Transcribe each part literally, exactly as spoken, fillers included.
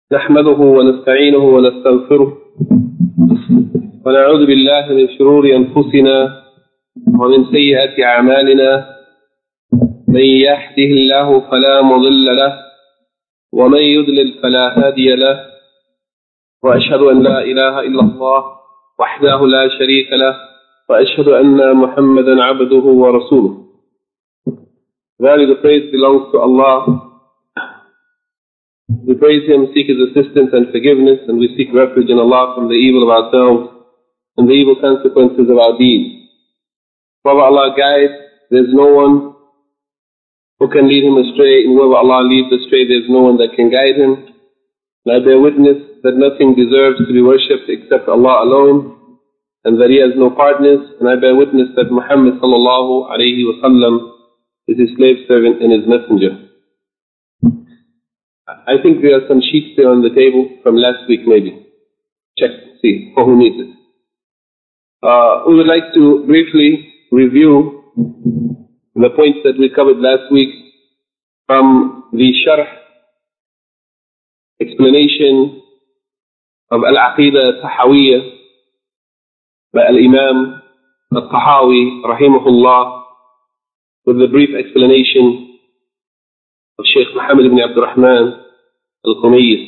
نحمده ونستعينه ونستغفره ونعوذ بالله من شرور أنفسنا ومن سيئات أعمالنا. من يهده الله فلا مضل له ومن يضلل فلا هادي له، وأشهد أن لا إله إلا الله وحده لا شريك له، وأشهد أن محمدا عبده ورسوله. Verily the praise belongs to Allah. We praise Him, seek His assistance and forgiveness, and we seek refuge in Allah from the evil of ourselves and the evil consequences of our deeds. Whoever Allah guides, there is no one who can lead him astray, and whoever Allah leads astray, there is no one that can guide him. And I bear witness that nothing deserves to be worshipped except Allah alone, and that He has no partners. And I bear witness that Muhammad sallallahu alayhi wa sallam is His slave servant and His messenger. I think there are some sheets there on the table from last week maybe. Check, see, for who needs it. Uh, we would like to briefly review the points that we covered last week from the sharh, explanation of Al-Aqidah Tahawiyya by Al-Imam Al-Tahawi rahimahullah, with the brief explanation of Shaykh Muhammad ibn Abdul Rahman Al-Qumayyis.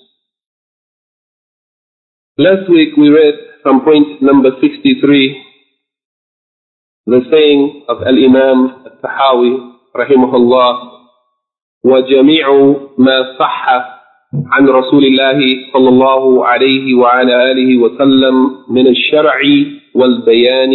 Last week we read from point number sixty-three the saying of Al-Imam Al-Tahawi rahimahullah, وَجَمِيعُ مَا صَحَّ عن رسول الله صلى الله عليه وعلى آله وسلم من الشرع والبيان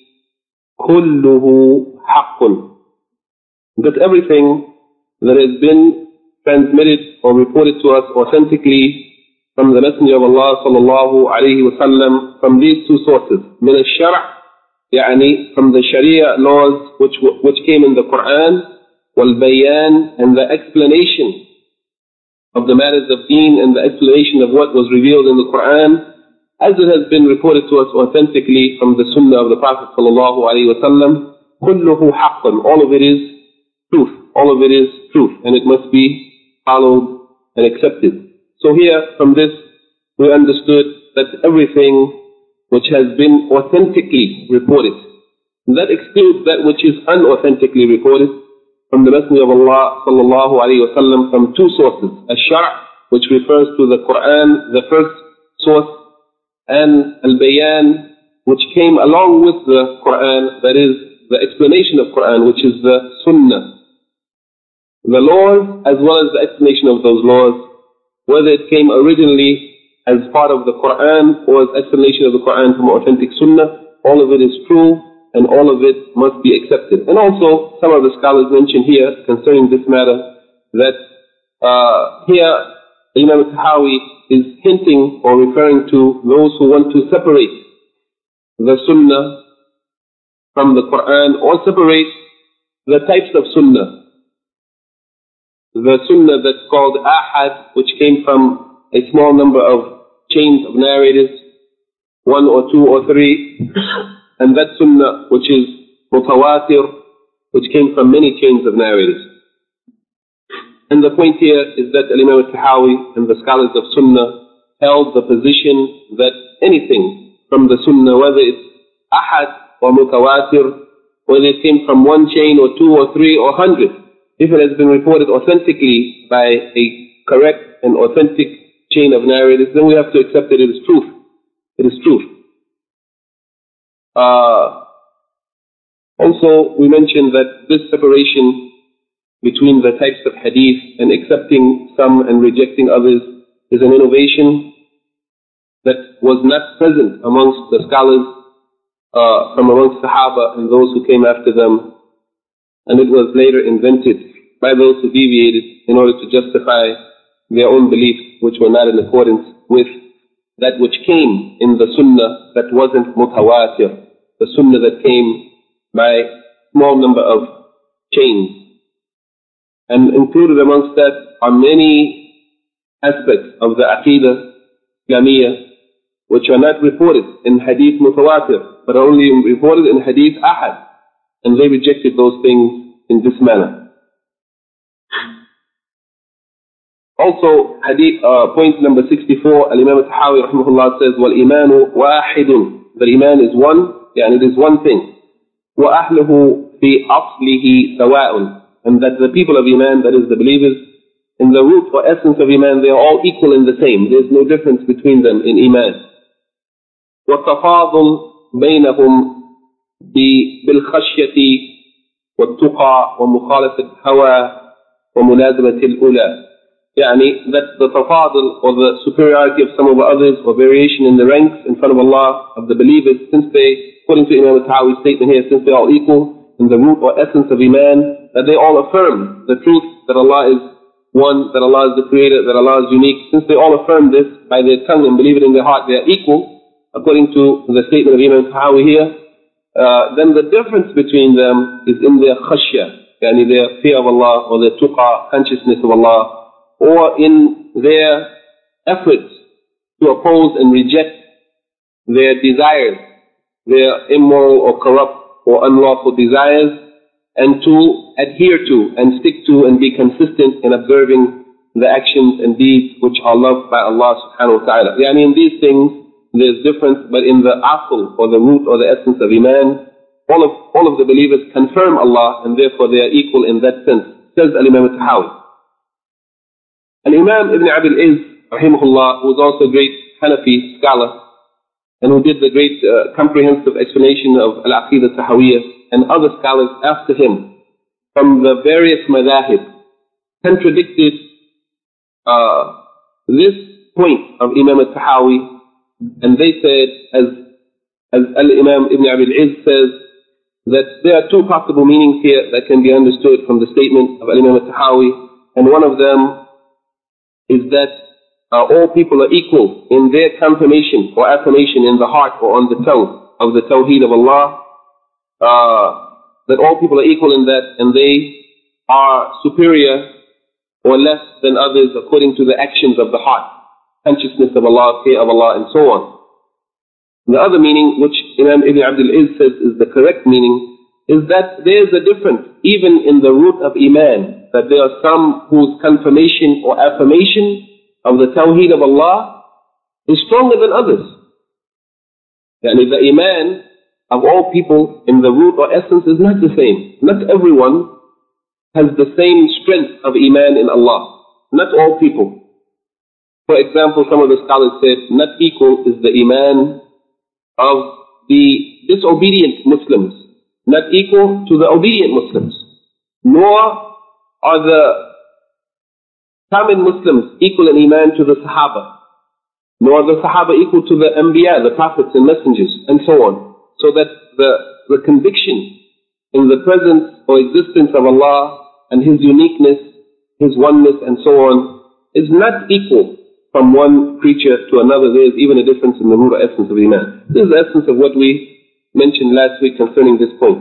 كله حق. That everything that has been transmitted or reported to us authentically from the Messenger of Allah sallallahu alayhi wa sallam from these two sources, من الشرع, يعني from the Sharia laws which which came in the Quran, والبيان, and the explanation of the matters of deen and the explanation of what was revealed in the Quran, as it has been reported to us authentically from the Sunnah of the Prophet sallallahu alayhi wa sallam, كله حق, all of it is truth. All of it is truth, and it must be followed and accepted. So here, from this, we understood that everything which has been authentically reported, that excludes that which is unauthentically reported from the Messenger of Allah sallallahu alayhi wa sallam from two sources. Ash-Shar', which refers to the Quran, the first source, and Al-Bayan, which came along with the Quran, that is the explanation of Quran, which is the Sunnah. The laws as well as the explanation of those laws, whether it came originally as part of the Quran or as explanation of the Quran from authentic Sunnah, all of it is true and all of it must be accepted. And also some of the scholars mention here concerning this matter that uh, here Imam Tahawi is hinting or referring to those who want to separate the Sunnah from the Quran, or separate the types of Sunnah. The Sunnah that's called Ahad, which came from a small number of chains of narrators, one or two or three, and that Sunnah which is Mutawatir, which came from many chains of narrators. And the point here is that Imam Al-Tahawi and the scholars of Sunnah held the position that anything from the Sunnah, whether it's Ahad or Mutawatir, whether it came from one chain or two or three or hundred, if it has been reported authentically by a correct and authentic chain of narrators, then we have to accept that it is truth. It is truth. Uh, also, we mentioned that this separation between the types of hadith and accepting some and rejecting others is an innovation that was not present amongst the scholars uh, from amongst Sahaba and those who came after them. And it was later invented by those who deviated in order to justify their own beliefs, which were not in accordance with that which came in the Sunnah that wasn't mutawatir, the Sunnah that came by small number of chains. And included amongst that are many aspects of the Aqidah Islamiyah which are not reported in Hadith Mutawatir, but are only reported in Hadith Ahad. And they rejected those things in this manner. Also, hadith, uh, point number sixty-four, Al-Imam al-Tahawi rahimahullah says, وَالْإِيمَانُ وَاحِدٌ. The Iman is one, yeah, and it is one thing. وَأَهْلُهُ فِي أَصْلِهِ سَوَاءٌ. And that the people of Iman, that is the believers, in the root or essence of Iman, they are all equal and the same. There is no difference between them in Iman. وَالتَّفَاضُلْ بَيْنَهُمْ بِالْخَشْيَةِ وَالتُّقَى وَمُخَالَفَةِ الْهَوَى وَمُلَازَمَةِ الْأُولَى. يعني that the tafadul or the superiority of some of the others or variation in the ranks in front of Allah of the believers, since they, according to Imam al-Tahawi's statement here, since they are all equal in the root or essence of Iman, that they all affirm the truth that Allah is one, that Allah is the creator, that Allah is unique. Since they all affirm this by their tongue and believe it in their heart, they are equal, according to the statement of Imam al-Tahawi here, uh, then the difference between them is in their khashya, yani their fear of Allah or their tuqa, consciousness of Allah, or in their efforts to oppose and reject their desires, their immoral or corrupt or unlawful desires, and to adhere to and stick to and be consistent in observing the actions and deeds which are loved by Allah subhanahu wa ta'ala. Yani in these things there's difference, but in the asl or the root or the essence of Iman, all of, all of the believers confirm Allah, and therefore they are equal in that sense, says Al-Imam al-Tahawi. Al-Imam Ibn Abi al-Izz, rahimahullah, who was also a great Hanafi scholar, and who did the great uh, comprehensive explanation of Al-Aqidah Tahawiyyah, and other scholars after him, from the various madahib, contradicted uh, this point of Imam al-Tahawi, and they said, as, as Al-Imam Ibn Abi al-Izz says, that there are two possible meanings here that can be understood from the statement of Al-Imam al-Tahawi, and one of them is that uh, all people are equal in their confirmation or affirmation in the heart or on the tongue of the Tawheed of Allah, uh, that all people are equal in that, and they are superior or less than others according to the actions of the heart, consciousness of Allah, fear of Allah, and so on. The other meaning, which Imam Ibn Abdul Izz says is the correct meaning, is that there is a difference even in the root of Iman, that there are some whose confirmation or affirmation of the Tawheed of Allah is stronger than others. Yani the Iman of all people in the root or essence is not the same. Not everyone has the same strength of Iman in Allah. Not all people. For example, some of the scholars said, not equal is the Iman of the disobedient Muslims, not equal to the obedient Muslims, nor are the common Muslims equal in Iman to the Sahaba, nor are the Sahaba equal to the Anbiya, the prophets and messengers, and so on. So that the, the conviction in the presence or existence of Allah and His uniqueness, His oneness, and so on, is not equal from one creature to another. There is even a difference in the root or essence of Iman. This is the essence of what we mentioned last week concerning this point.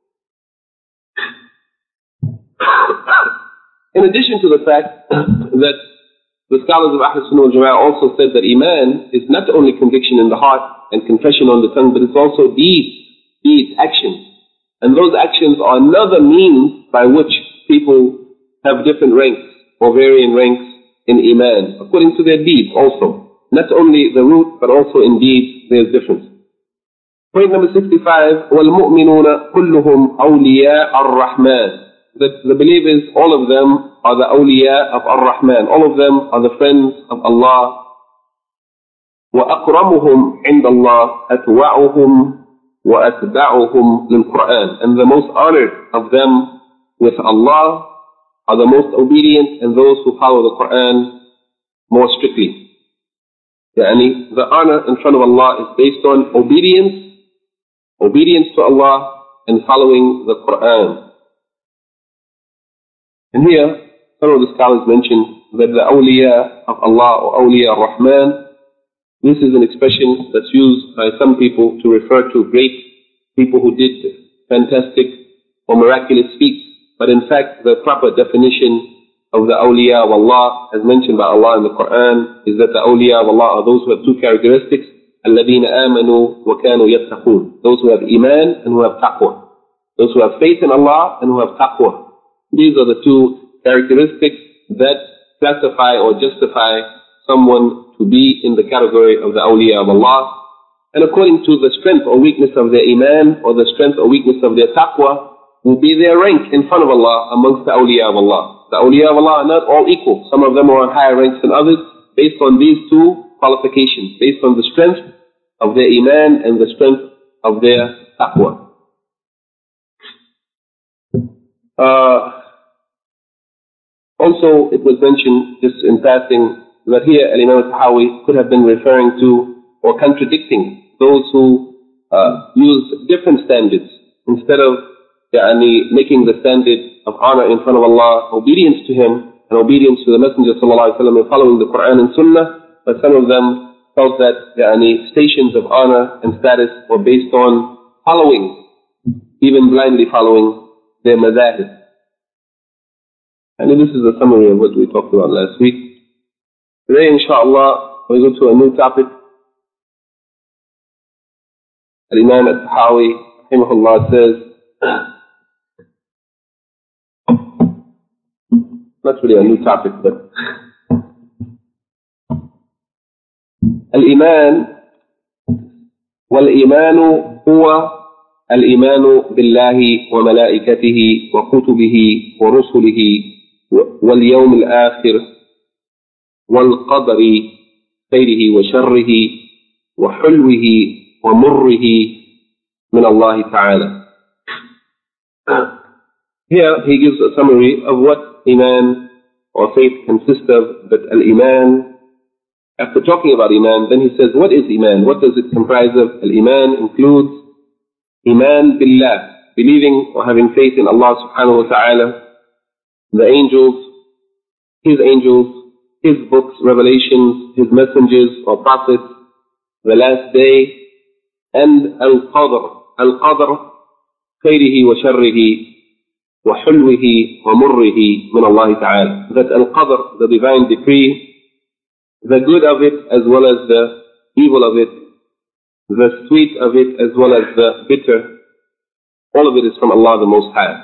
In addition to the fact that the scholars of Ahl Sunnah wal Jama'ah also said that Iman is not only conviction in the heart and confession on the tongue, but it's also deeds, deeds, actions. And those actions are another means by which people have different ranks or varying ranks in Iman, according to their deeds also. Not only the root, but also in deeds, there's difference. Point number sixty-five, وَالْمُؤْمِنُونَ كُلُّهُمْ أَوْلِيَاءَ الرَّحْمَنِ. That the believers, all of them are the awliya of Ar-Rahman. All of them are the friends of Allah. وَأَقْرَمُهُمْ عِنْدَ اللَّهِ أَتْوَعُهُمْ وَأَتْبَعُهُمْ لِلْقُرْآنِ. And the most honored of them with Allah are the most obedient and those who follow the Quran more strictly. Yani, the honor in front of Allah is based on obedience, obedience to Allah, and following the Quran. And here, some of the scholars mention that the awliya of Allah or awliya ar-Rahman, this is an expression that's used by some people to refer to great people who did fantastic or miraculous feats. But in fact, the proper definition of the awliya of Allah, as mentioned by Allah in the Quran, is that the awliya of Allah are those who have two characteristics, الَّذِينَ آمَنُوا وَكَانُوا يَتَّقُونَ. Those who have iman and who have taqwa. Those who have faith in Allah and who have taqwa. These are the two characteristics that classify or justify someone to be in the category of the awliya of Allah. And according to the strength or weakness of their iman or the strength or weakness of their taqwa will be their rank in front of Allah amongst the awliya of Allah. The awliya of Allah are not all equal. Some of them are on higher ranks than others based on these two qualifications, based on the strength of their iman and the strength of their taqwa. Uh, also, it was mentioned just in passing that here Al-Imam al-Tahawi could have been referring to or contradicting those who uh, use different standards instead of yani, making the standard of honor in front of Allah, obedience to Him and obedience to the Messenger sallallahu alaihi wasallam and following the Quran and Sunnah. But some of them felt that yani, stations of honor and status were based on following, even blindly following their madahib. And this is a summary of what we talked about last week. Today, inshallah, we go to a new topic. Al-Imam al-Tahawi, rahimahullah, says, not really a new topic, but Al-Iman, wal-Imanu huwa الإيمان بالله وملائكته وكتبه ورسله واليوم الآخر والقدر خيره وشره وحلوه ومره من الله تعالى. Here he gives a summary of what Iman or faith consists of, but Al-Iman, after talking about Iman, then he says, what is Iman? What does it comprise of? Al-Iman includes Iman billah, believing or having faith in Allah subhanahu wa ta'ala, the angels, His angels, His books, revelations, His messengers or prophets, the last day, and al-qadr, al-qadr, khayrihi wa sharrihi, wa hulwihi wa murrihi min Allah ta'ala. That al-qadr, the divine decree, the good of it as well as the evil of it, the sweet of it as well as the bitter, all of it is from Allah the Most High.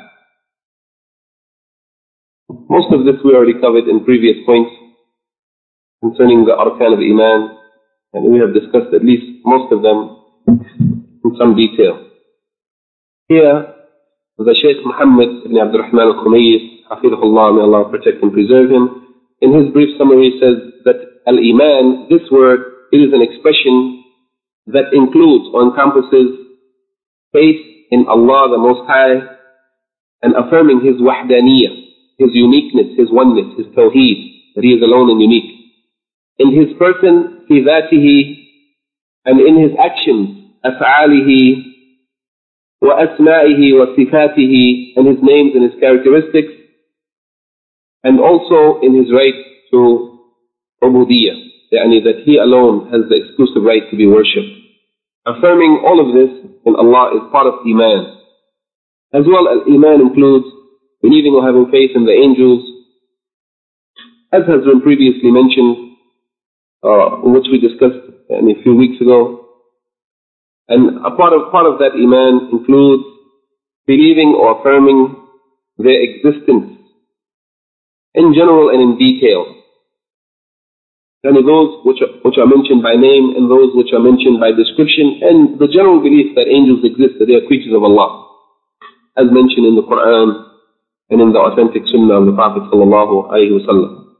Most of this we already covered in previous points concerning the arkan of Iman, and we have discussed at least most of them in some detail. Here, the Shaykh Muhammad ibn Abdul Rahman al-Khumayyis, hafidhullah, may Allah protect and preserve him, in his brief summary says that al-Iman, this word, it is an expression that includes or encompasses faith in Allah the Most High and affirming His wahdaniyah, His uniqueness, His oneness, His tawheed, that He is alone and unique. In His person, fi dhatihi, and in His actions, af'alihi, wa asma'ihi wa sifatihi, and His names and His characteristics, and also in His right to ubudiyah, yani that He alone has the exclusive right to be worshipped. Affirming all of this in Allah is part of Iman. As well as Iman includes believing or having faith in the angels, as has been previously mentioned, uh, which we discussed uh, a few weeks ago. And a part of, part of that Iman includes believing or affirming their existence in general and in detail. And those which are, which are mentioned by name and those which are mentioned by description, and the general belief that angels exist, that they are creatures of Allah, as mentioned in the Quran and in the authentic Sunnah of the Prophet sallallahu alaihi wasallam.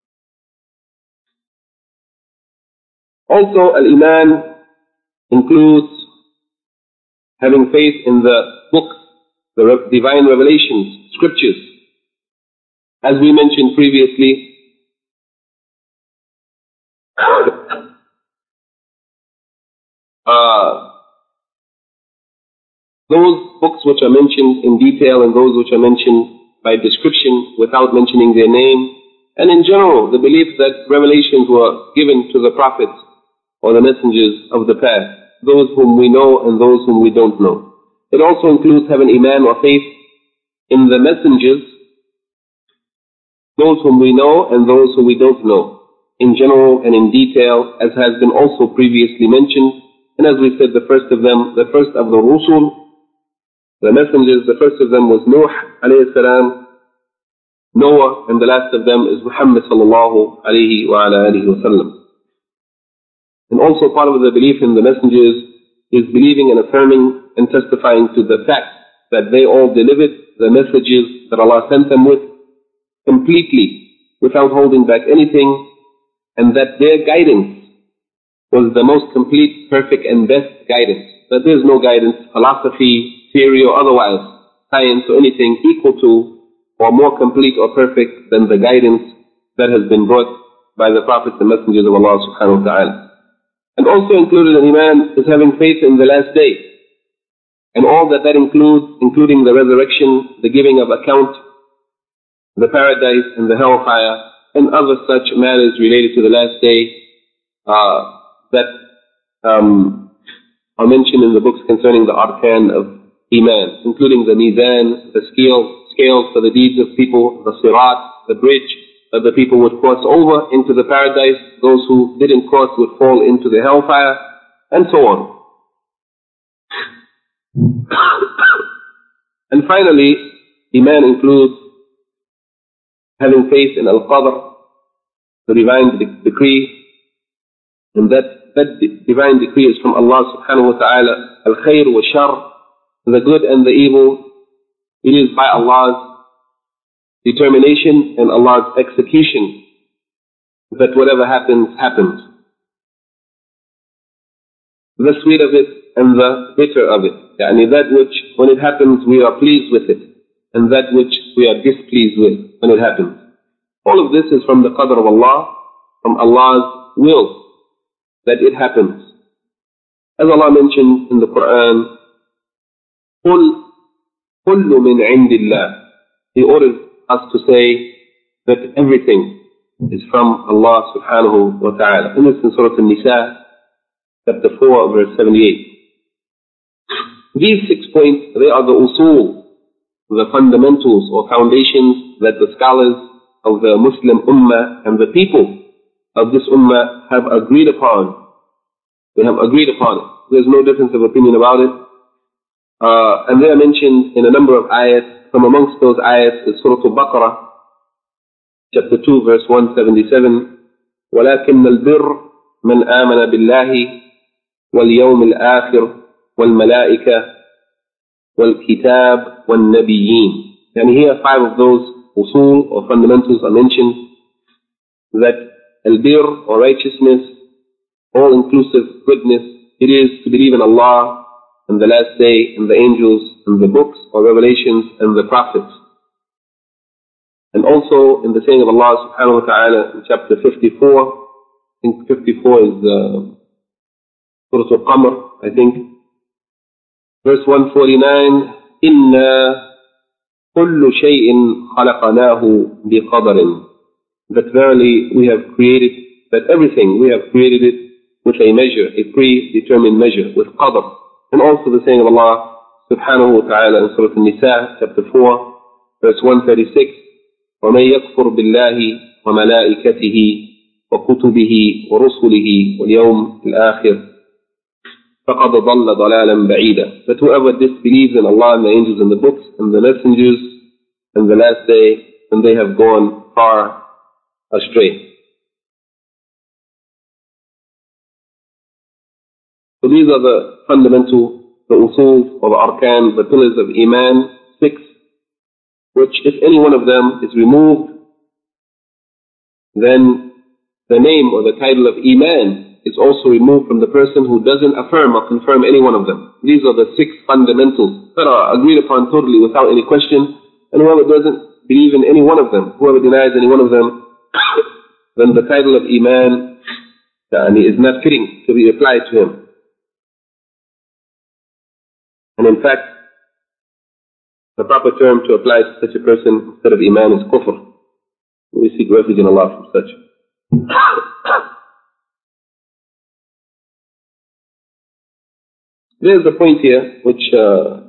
Also, al-Iman includes having faith in the books, the re- divine revelations, scriptures. As we mentioned previously, uh, those books which are mentioned in detail and those which are mentioned by description without mentioning their name, and in general the belief that revelations were given to the prophets or the messengers of the past, those whom we know and those whom we don't know. It also includes having iman or faith in the messengers, those whom we know and those whom we don't know, in general and in detail, as has been also previously mentioned. And as we said, the first of them, the first of the Rusul, the messengers, the first of them was Nuh alayhi salam, Noah, and the last of them is Muhammad sallallahu alayhi wa ala alihi wa sallam. And also part of the belief in the messengers is believing and affirming and testifying to the fact that they all delivered the messages that Allah sent them with completely, without holding back anything, and that their guidance was the most complete, perfect, and best guidance. That there is no guidance, philosophy, theory, or otherwise, science, or anything equal to or more complete or perfect than the guidance that has been brought by the prophets and messengers of Allah subhanahu wa ta'ala. And also included in Iman is having faith in the last day, and all that that includes, including the resurrection, the giving of account, the paradise and the hellfire, and other such matters related to the last day uh, that um, are mentioned in the books concerning the arkan of Iman, including the mizan, the scale, scales for the deeds of people, the sirat, the bridge that the people would cross over into the paradise, those who didn't cross would fall into the hellfire, and so on. And finally, Iman includes having faith in Al-Qadr, the divine de- decree, and that, that de- divine decree is from Allah subhanahu wa ta'ala, Al-Khair wa Shar, the good and the evil. It is by Allah's determination and Allah's execution that whatever happens, happens. The sweet of it and the bitter of it. Yani that which, when it happens, we are pleased with it, and that which we are displeased with when it happens. All of this is from the qadr of Allah, from Allah's will, that it happens. As Allah mentioned in the Quran, قُلْ كُلُّ مِنْ عِنْدِ اللَّهِ. He orders us to say that everything is from Allah subhanahu wa ta'ala. And this in Surah An-Nisa, chapter four, verse seventy-eight. These six points, they are the usul, the fundamentals or foundations that the scholars of the Muslim Ummah and the people of this Ummah have agreed upon. They have agreed upon it. There's no difference of opinion about it. Uh, and they are mentioned in a number of ayats. From amongst those ayats is Surah Al-Baqarah, chapter two, verse one seventy-seven. وَلَكِنَّ الْبِرِّ مَنْ آمَنَ بِاللَّهِ وَالْيَوْمِ الْآخِرِ وَالْمَلَائِكَةِ وَالْكِتَابِ وَالنَّبِيِّينَ. And here five of those usul or fundamentals are mentioned, that al-bir or righteousness, all-inclusive goodness, it is to believe in Allah and the last day and the angels and the books or revelations and the prophets. And also in the saying of Allah subhanahu wa ta'ala in chapter fifty-four, I think fifty-four is uh, Surah Al-Qamar, I think, verse one forty-nine, إِنَّا كُلُّ شَيْءٍ خَلَقَنَاهُ بِقَدَرٍ. That verily we have created, that everything we have created it with a measure, a predetermined measure, with qadr. And also the saying of Allah subhanahu wa ta'ala in Surah An-Nisa, chapter four, verse one thirty-six, وَمَنْ يَكْفُرْ بِاللَّهِ وَمَلَائِكَتِهِ وَكُتُبِهِ وَرُسُلِهِ وَالْيَوْمِ الْآخِرِ فَقَدْ ضَلَّ ضَلَالًا بَعِيدًا. That whoever disbelieves in Allah and the angels and the books and the messengers and the last day, then they have gone far astray. So these are the fundamental, the usul or the arkan, the pillars of Iman, six, which if any one of them is removed, then the name or the title of Iman is also removed from the person who doesn't affirm or confirm any one of them. These are the six fundamentals that are agreed upon totally without any question, and whoever doesn't believe in any one of them, whoever denies any one of them, then the title of Iman is not fitting to be applied to him. And in fact, the proper term to apply to such a person instead of Iman is kufr. We seek refuge in Allah from such. There's a point here which uh,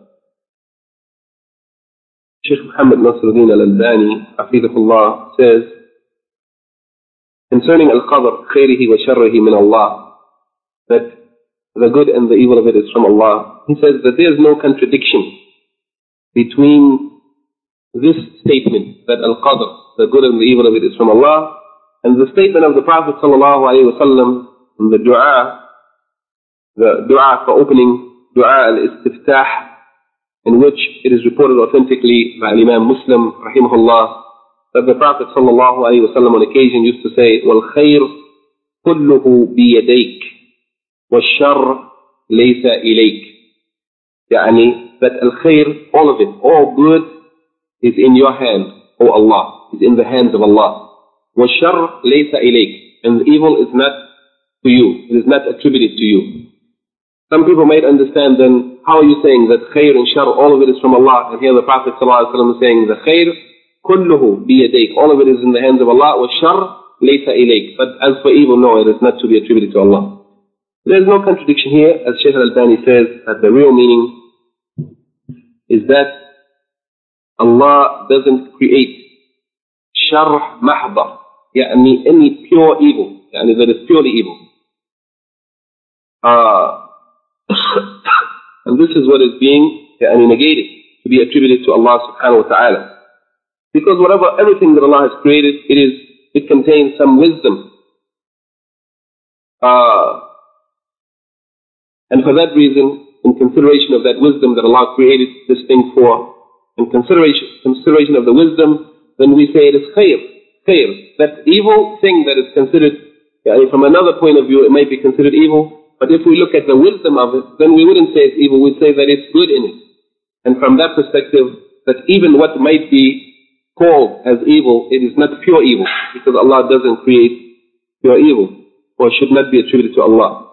Shaykh Muhammad Nasruddin al-Albani, hafidhahullah, says concerning al-qadr, khairihi wa sharrihi min Allah, that the good and the evil of it is from Allah. He says that there is no contradiction between this statement that al-qadr, the good and the evil of it, is from Allah, and the statement of the Prophet sallallahu alaihi wasallam in the dua, the dua for opening, dua al-istiftah, in which it is reported authentically by Imam Muslim rahimahullah that the Prophet sallallahu alaihi wasallam on occasion used to say, "Wal khair kulluhu biyadayk, wal shar laysa ilayk." Yani that al khair, all of it, all good is in your hand, O Allah, is in the hands of Allah. Wal shar laysa ilayk, and evil is not to you, it is not attributed to you. Some people might understand then, how are you saying that khair and shar, all of it is from Allah? And here the Prophet ﷺ is saying, the khair, kulluhu biyadayk, all of it is in the hands of Allah, wa shar, laysa ilayk. But as for evil, no, it is not to be attributed to Allah. There is no contradiction here, as Shaykh al-Albani says, that the real meaning is that Allah doesn't create shar mahda, yani any pure evil, yani that is purely evil. Uh, and this is what is being yani, negated, to be attributed to Allah subhanahu wa ta'ala. Because whatever, everything that Allah has created, it is, it contains some wisdom. Uh, and for that reason, in consideration of that wisdom that Allah created this thing for, in consideration, consideration of the wisdom, then we say it is khair, khair. That evil thing that is considered, yani, from another point of view, it might be considered evil. But if we look at the wisdom of it, then we wouldn't say it's evil, we'd say that it's good in it. And from that perspective, that even what might be called as evil, it is not pure evil, because Allah doesn't create pure evil, or should not be attributed to Allah.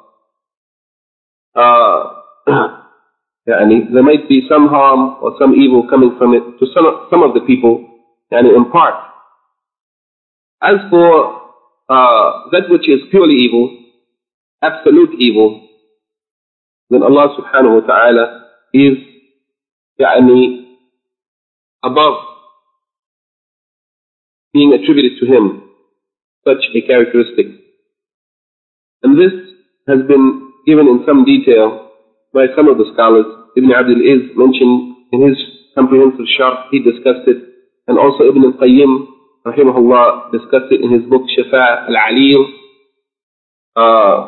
Uh, yani, there might be some harm or some evil coming from it to some, some of the people, and in part. As for uh, that which is purely evil, absolute evil, then Allah subhanahu wa ta'ala is يعني, above being attributed to him such a characteristic. And this has been given in some detail by some of the scholars. Ibn Abdul Izz mentioned in his comprehensive sharh, he discussed it, and also Ibn al-Qayyim rahimahullah discussed it in his book Shifa al-Alil. Uh,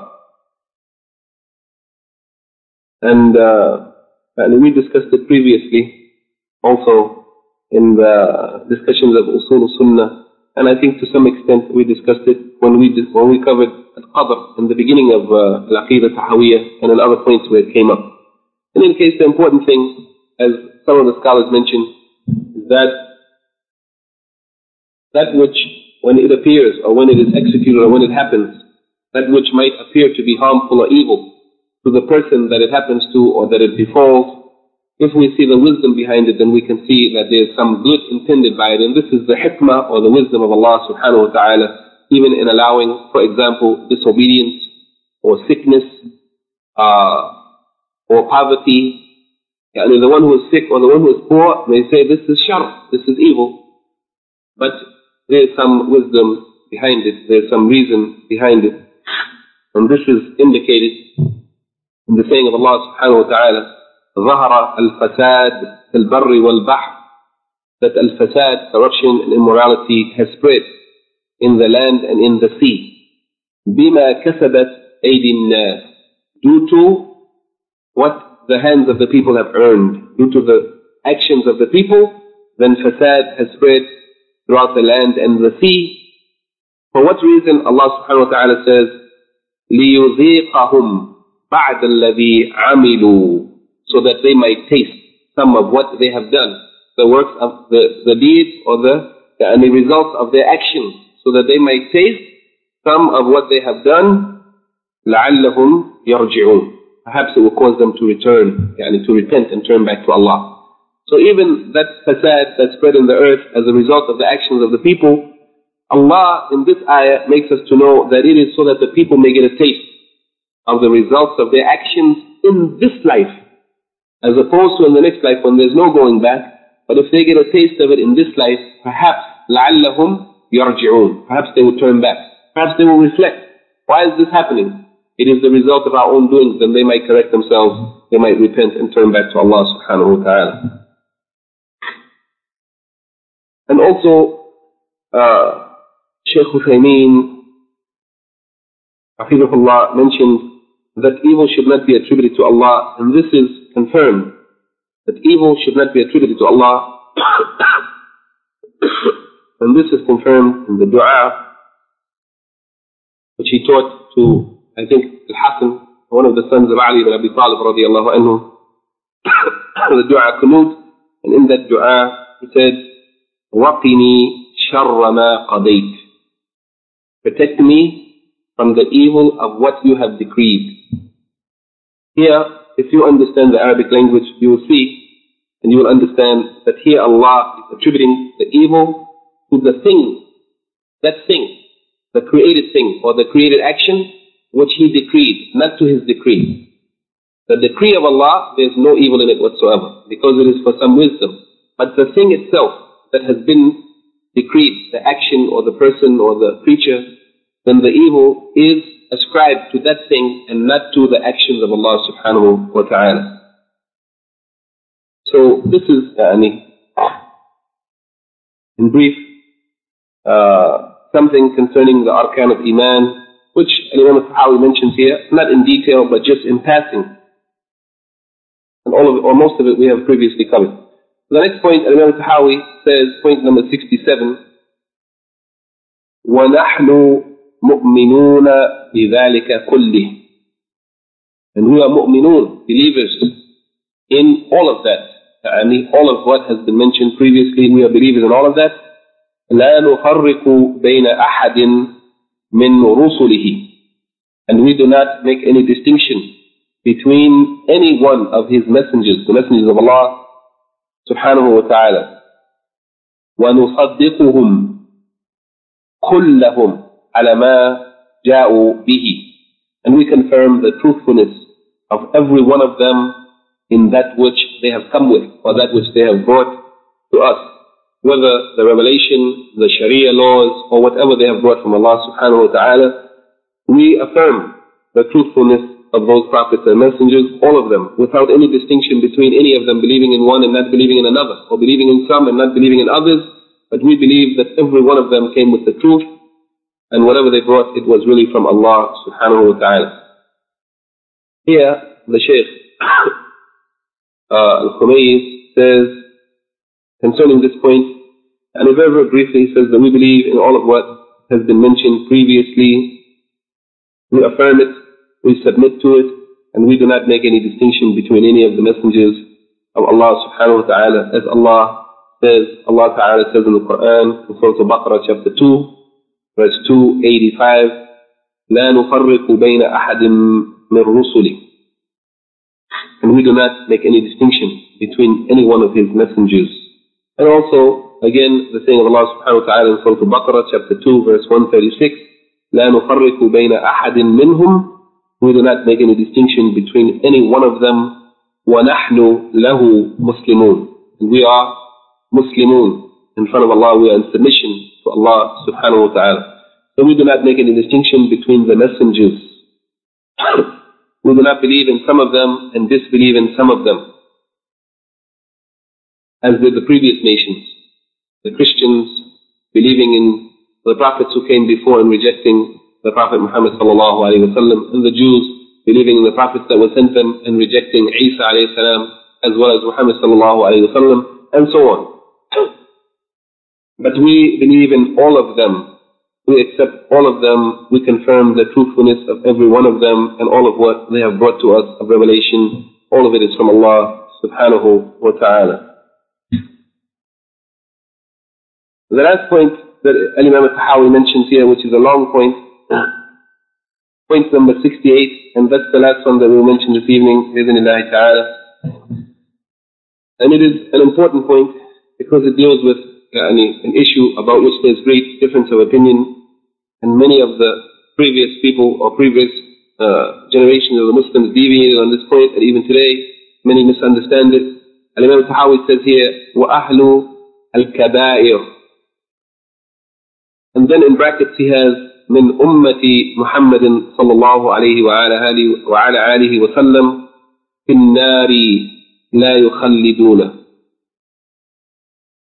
And, uh, and we discussed it previously also in the discussions of Usul Sunnah. And I think to some extent we discussed it when we, did, when we covered Al-Qadr in the beginning of uh, Al-Aqidah Tahawiyah and in other points where it came up. In any case, the important thing, as some of the scholars mentioned, is that that which, when it appears or when it is executed or when it happens, that which might appear to be harmful or evil to the person that it happens to or that it befalls, if we see the wisdom behind it, then we can see that there is some good intended by it. And this is the hikmah or the wisdom of Allah subhanahu wa ta'ala, even in allowing, for example, disobedience or sickness uh, or poverty. Yani the one who is sick or the one who is poor may say this is shar, this is evil. But there is some wisdom behind it, there is some reason behind it. And this is indicated in the saying of Allah subhanahu wa ta'ala, ظهر الفساد في البر والبحر, that al-fasad, corruption and immorality, has spread in the land and in the sea. بما كسبت أيدي الناس, due to what the hands of the people have earned, due to the actions of the people, then fasad has spread throughout the land and the sea. For what reason? Allah subhanahu wa ta'ala says, ليذيقهم بعد الذي عملوا, so that they might taste some of what they have done, the works of the, the deeds or the, the, and the results of their actions, so that they might taste some of what they have done. لعلهم يرجعون, perhaps it will cause them to return, yani to repent and turn back to Allah. So even that fasad that spread in the earth as a result of the actions of the people, Allah in this ayah makes us to know that it is so that the people may get a taste of the results of their actions in this life, as opposed to in the next life when there's no going back. But if they get a taste of it in this life, perhaps لَعَلَّهُمْ يَرْجِعُونَ, perhaps they will turn back, perhaps they will reflect, why is this happening? It is the result of our own doings. Then they might correct themselves, they might repent and turn back to Allah subhanahu wa ta'ala. And also, uh, Shaykh Uthaymeen, Hafidhullah, mentioned that evil should not be attributed to Allah, and this is confirmed, that evil should not be attributed to Allah, and this is confirmed in the dua which he taught to, I think, Al-Hasan, one of the sons of Ali ibn Abi Talib radiallahu anhu, the dua Qunut, and in that dua he said, وَقِنِي شَرَّ مَا قَضَيْتِ, protect me from the evil of what you have decreed. Here, if you understand the Arabic language, you will see and you will understand that here Allah is attributing the evil to the thing, that thing, the created thing or the created action which He decreed, not to His decree. The decree of Allah, there is no evil in it whatsoever because it is for some wisdom. But the thing itself that has been decreed, the action or the person or the creature, then the evil is ascribed to that thing and not to the actions of Allah subhanahu wa ta'ala. So this is, uh, in brief, uh, something concerning the arkan of Iman, which Imam al-Tahawi mentions here, not in detail, but just in passing. And all of it, or most of it, we have previously covered. The next point, Imam al-Tahawi says, point number sixty-seven, وَنَحْنُ مُؤْمِنُونَ بِذَلِكَ كُلِّهِ, and we are mu'minun, believers, in all of that. I mean, all of what has been mentioned previously, we are believers in all of that. لا نفرق بين أحد من رسله, and we do not make any distinction between any one of His messengers, the messengers of Allah subhanahu wa ta'ala. ونصدقهم كلهم على ما جاءوا به, and we confirm the truthfulness of every one of them in that which they have come with, or that which they have brought to us, whether the revelation, the Sharia laws, or whatever they have brought from Allah subhanahu wa ta'ala. We affirm the truthfulness of those prophets and messengers, all of them, without any distinction between any of them believing in one and not believing in another, or believing in some and not believing in others, but we believe that every one of them came with the truth, and whatever they brought, it was really from Allah subhanahu wa ta'ala. Here, the Shaykh uh, Al-Khumayz says, concerning this point, and very, very briefly, he says that we believe in all of what has been mentioned previously. We affirm it, we submit to it, and we do not make any distinction between any of the messengers of Allah subhanahu wa ta'ala. As Allah says, Allah ta'ala says in the Quran, in Surah Al-Baqarah chapter two, verse two eighty-five, لا نفرق بين أحد من رسله, and we do not make any distinction between any one of His messengers. And also, again, the saying of Allah subhanahu wa ta'ala in Surah Al-Baqarah chapter two, verse one thirty-six, لا نفرق بين أحد منهم, we do not make any distinction between any one of them. وَنَحْنُ لَهُ مُسْلِمُونَ, and we are Muslimun. In front of Allah, we are in submission to Allah subhanahu wa ta'ala. So we do not make any distinction between the messengers. We do not believe in some of them and disbelieve in some of them, as did the previous nations. The Christians believing in the prophets who came before and rejecting the Prophet Muhammad sallallahu alayhi wa sallam, and the Jews believing in the prophets that were sent them and rejecting Isa alayhi salam, as well as Muhammad sallallahu alayhi wa sallam, and so on. But we believe in all of them. We accept all of them. We confirm the truthfulness of every one of them, and all of what they have brought to us of revelation. All of it is from Allah subhanahu wa ta'ala. The last point that Imam al-Tahawi mentions here, which is a long point, point number sixty-eight, and that's the last one that we'll mention this evening, bi'idhnillahi ta'ala. And it is an important point because it deals with uh, an issue about which there's great difference of opinion, and many of the previous people or previous uh, generations of the Muslims deviated on this point, and even today many misunderstand it. And Imam al-Tahawi says here, وَأَهْلُ الْكَبَائِرِ, and then in brackets he has من أمة محمد صلى الله عليه وعلى آله وسلم في النار لا يخلدون.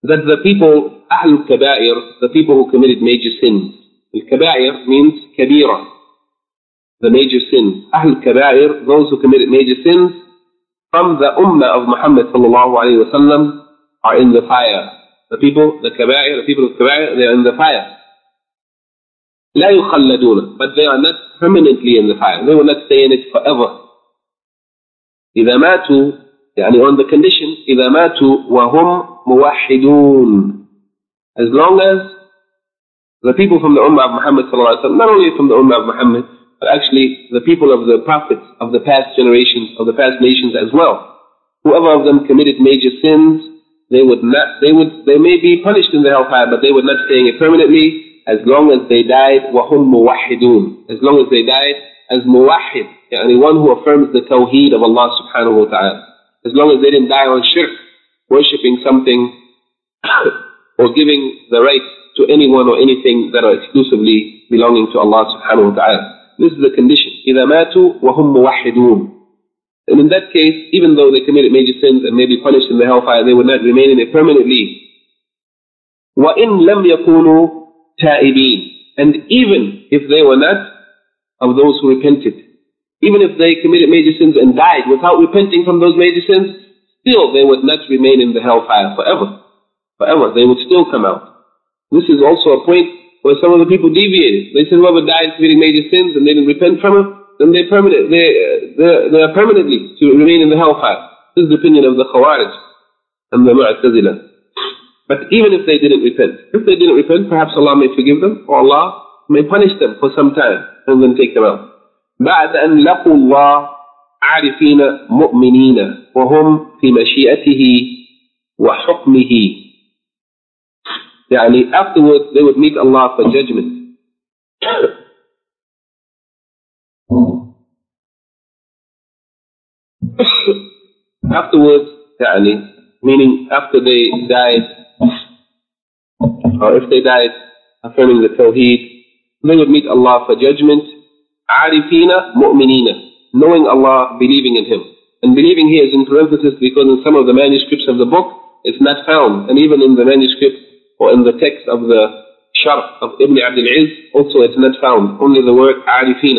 that the people, Ahlul Kaba'ir, the people who committed major sins. Al-Kaba'ir means Kabira, the major sins. Ahlul Kaba'ir, those who committed major sins, from the Ummah of Muhammad sallallahu alayhi wa sallam, are in the fire. The people, the Kaba'ir, the people of Kaba'ir, they are in the fire. لا يخلدون, but they are not permanently in the fire. They will not stay in it forever. إذا ماتوا, يعني on the condition, إذا ماتوا وهم موحدون. As long as the people from the Ummah of Muhammad sallallahu alaihi wasallam, not only from the Ummah of Muhammad, but actually the people of the prophets of the past generations, of the past nations as well, whoever of them committed major sins, they would not, they would, they may be punished in the hellfire, but they would not stay in it permanently, as long as they died وَهُمْ مُوَحِّدُونَ, as long as they died as muwahid, yani one who affirms the tawheed of Allah subhanahu wa ta'ala. As long as they didn't die on shirk, worshipping something or giving the right to anyone or anything that are exclusively belonging to Allah subhanahu wa ta'ala. This is the condition. إِذَا مَاتُوا وَهُمْ مُوَحِّدُونَ. And in that case, even though they committed major sins and may be punished in the hellfire, they would not remain in it permanently. وَإِن لَمْ يَكُونُوا تَائِبِينَ. And even if they were not of those who repented, even if they committed major sins and died without repenting from those major sins, still they would not remain in the hellfire forever. Forever. They would still come out. This is also a point where some of the people deviated. They said whoever died committing major sins and they didn't repent from it, then they permanent, they, they, they are permanently to remain in the hellfire. This is the opinion of the Khawarij and the Mu'tazila. But even if they didn't repent, if they didn't repent, perhaps Allah may forgive them, or Allah may punish them for some time and then take them out. بعد أن لقوا الله عارفين مؤمنين وهم في مشيئته وحكمه. يعني afterwards they would meet Allah for judgment. Afterwards, يعني, meaning after they died, or if they died affirming the Tawheed, they would meet Allah for judgment. عارفين مؤمنين, knowing Allah, believing in Him. And believing here is in parenthesis because in some of the manuscripts of the book it's not found, and even in the manuscript or in the text of the Sharh of Ibn Abdul Izz also it's not found, only the word عارفين.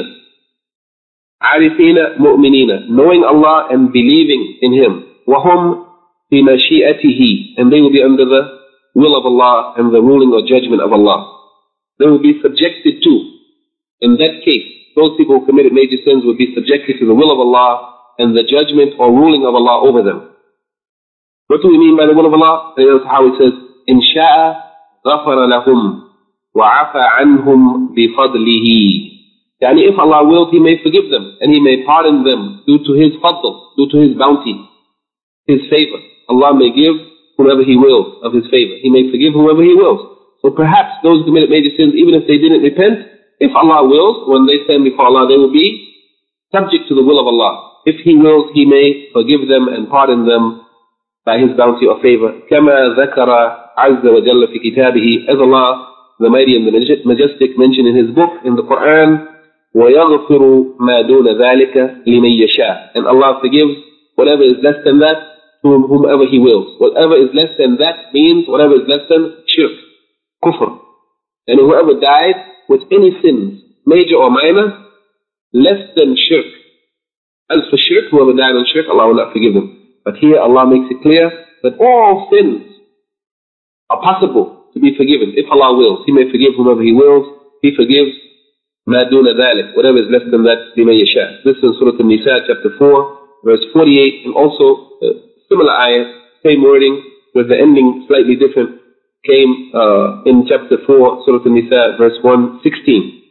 عارفين مؤمنين, knowing Allah and believing in Him. وهم في مشيئته, and they will be under the will of Allah and the ruling or judgment of Allah. They will be subjected to, in that case, those people who committed major sins would be subjected to the will of Allah and the judgment or ruling of Allah over them. What do we mean by the will of Allah? That's how it says, إِنْ شَاءَ غَفَرَ لَهُمْ وَعَفَى عَنْهُمْ بِفَضْلِهِ. Yani if Allah wills, He may forgive them and He may pardon them due to His fadl, due to His bounty, His favor. Allah may give whomever He wills of His favor. He may forgive whoever He wills. So perhaps those who committed major sins, even if they didn't repent, if Allah wills, when they stand before Allah, they will be subject to the will of Allah. If He wills, He may forgive them and pardon them by His bounty or favor. كما ذكر عز وجل في كتابه, as Allah, the Mighty and the Majestic, mentioned in His book, in the Quran, وَيَغْفِرُ مَا دُونَ ذَلِكَ لِمَنْ يَشَاءُ. And Allah forgives whatever is less than that to whomever He wills. Whatever is less than that means whatever is less than shirk, kufr. And whoever died with any sins, major or minor, less than shirk. As for shirk, whoever died on shirk, Allah will not forgive them. But here Allah makes it clear that all sins are possible to be forgiven. If Allah wills, He may forgive whomever He wills. He forgives مَا دُونَ ذَلِكَ, whatever is less than that, لِمَنْ يَشَاءُ. This is Surah An-Nisa, chapter four, verse forty-eight, and also a similar ayah, same wording, with the ending slightly different, came uh, in chapter four, Surah An-Nisa, verse one sixteen.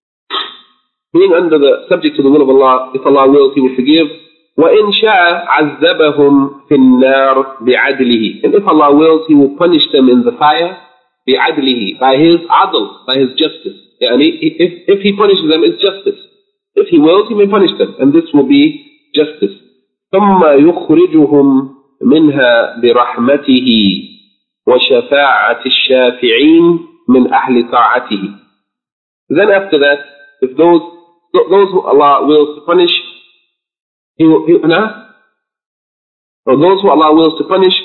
Being under the subject to the will of Allah, if Allah wills, He will forgive. وَإِنْ شَاءَ عَذَّبَهُمْ فِي النَّارِ بِعَدْلِهِ. And if Allah wills, He will punish them in the fire بِعَدْلِهِ, by His adl, by His justice. Yani if, if He punishes them, it's justice. If He wills, He may punish them, and this will be justice. ثُمَّ يُخْرِجُهُمْ مِنْهَا بِرَحْمَتِهِ وَشَفَاعَةِ الشَّافِعِينَ مِنْ أَهْلِ طَاعَتِهِ. Then after that, if those those who Allah wills to punish, He will, he, nah? or those who Allah wills to punish,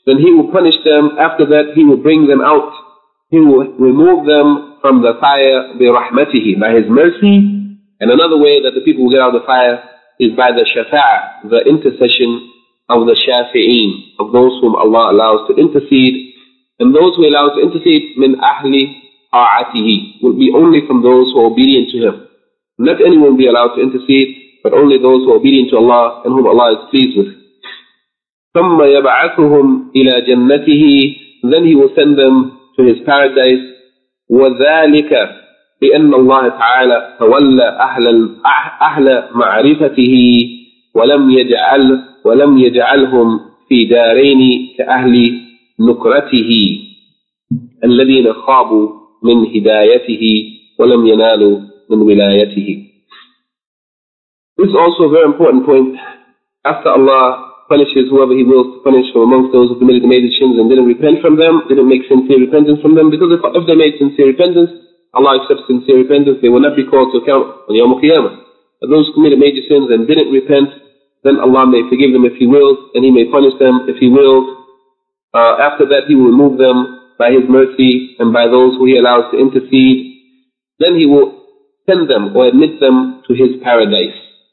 then He will punish them. After that, He will bring them out. He will remove them from the fire برحمته, by His mercy. And another way that the people will get out of the fire is by the shafa'ah, the intercession of the shafi'een, of those whom Allah allows to intercede. And those who allow to intercede min ahli ta'atihi, will be only from those who are obedient to Him. Not anyone will be allowed to intercede, but only those who are obedient to Allah and whom Allah is pleased with. ثم يبعثهم إلى جنته, then He will send them to His paradise. وذلك بأن الله تعالى تولى أهل أهل معرفته ولم يجعل ولم يجعلهم في دارين كأهل نكرته الذين خابوا من هدايته ولم ينالوا من ولايته. This is also a very important point. After Allah punishes whoever He wills to punish from amongst those who committed major sins and didn't repent from them, didn't make sincere repentance from them, because if, if they made sincere repentance, Allah accepts sincere repentance, they will not be called to account on Yawm al-Qiyamah. But those who committed major sins and didn't repent, then Allah may forgive them if He wills, and He may punish them if He wills. Uh, after that, He will remove them by His mercy and by those who He allows to intercede. Then He will send them or admit them to His paradise.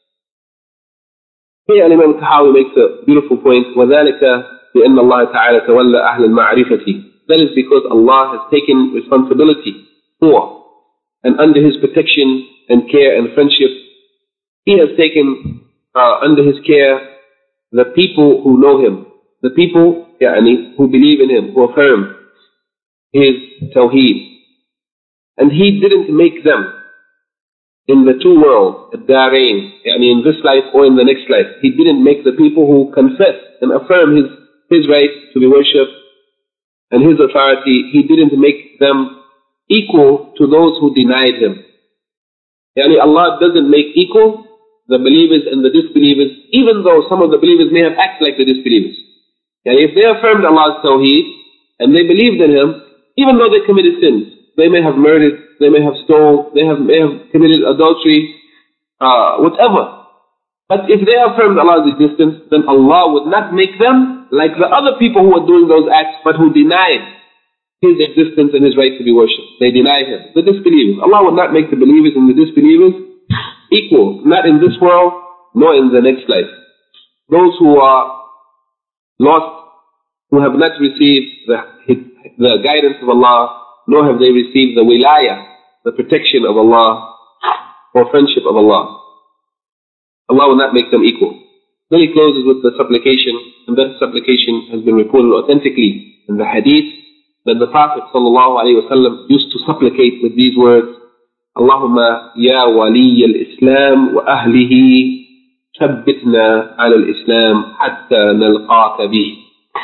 Here Imam Tahawi makes a beautiful point. وَذَلِكَ بِأَنَّ اللَّهَ تَعَالَى تَوَلَّى أَهْلَ الْمَعْرِفَةِ. That is because Allah has taken responsibility for and under His protection and care and friendship. He has taken uh, under His care the people who know Him, the people يعني, who believe in Him, who affirm His Tawheed. And He didn't make them in the two worlds, الدارين, يعني in this life or in the next life. He didn't make the people who confess and affirm His, His right to be worshipped and His authority, He didn't make them equal to those who denied Him. Yani Allah doesn't make equal the believers and the disbelievers, even though some of the believers may have acted like the disbelievers. Yani if they affirmed Allah's Tawheed and they believed in Him, even though they committed sins, they may have murdered, they may have stolen, they have, may have committed adultery, uh, whatever. But if they affirmed Allah's existence, then Allah would not make them like the other people who were doing those acts but who denied His existence and His right to be worshipped. They denied Him. The disbelievers. Allah would not make the believers and the disbelievers equal, not in this world, nor in the next life. Those who are lost, who have not received the, the guidance of Allah, nor have they received the wilayah, the protection of Allah, or friendship of Allah. Allah will not make them equal. Then he closes with the supplication, and that supplication has been reported authentically in the hadith, that the Prophet ﷺ used to supplicate with these words, Allahumma ya wali al-Islam wa ahlihi thabbitna ala al-Islam hatta nalqaka bih.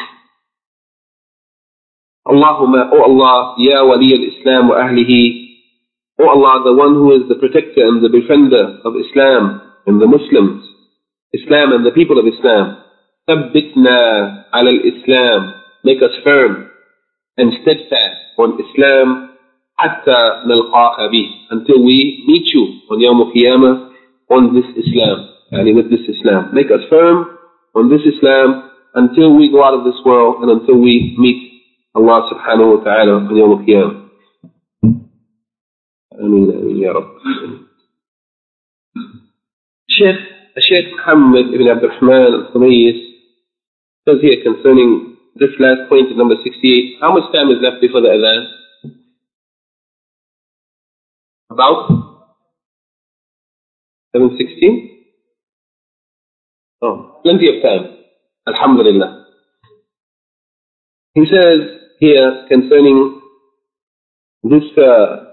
Allahumma, O Allah, ya wali al-Islam wa ahlihi, O Allah, the one who is the protector and the defender of Islam and the Muslims, Islam and the people of Islam, thabbitna ala al-Islam, make us firm and steadfast on Islam, hatta nalqaka bih, until we meet you on Yawm al-Qiyamah on this Islam, yani with this Islam. Make us firm on this Islam until we go out of this world and until we meet Allah subhanahu wa ta'ala on Yawm al-Qiyamah. Ameen, ameen, ya Rabb. Sheikh, Sheikh Muhammad ibn Abdul Rahman al-Khamis says here concerning this last point, number sixty-eight, how much time is left before the adhan? About seven sixteen? Oh, plenty of time. Alhamdulillah. He says here concerning this uh,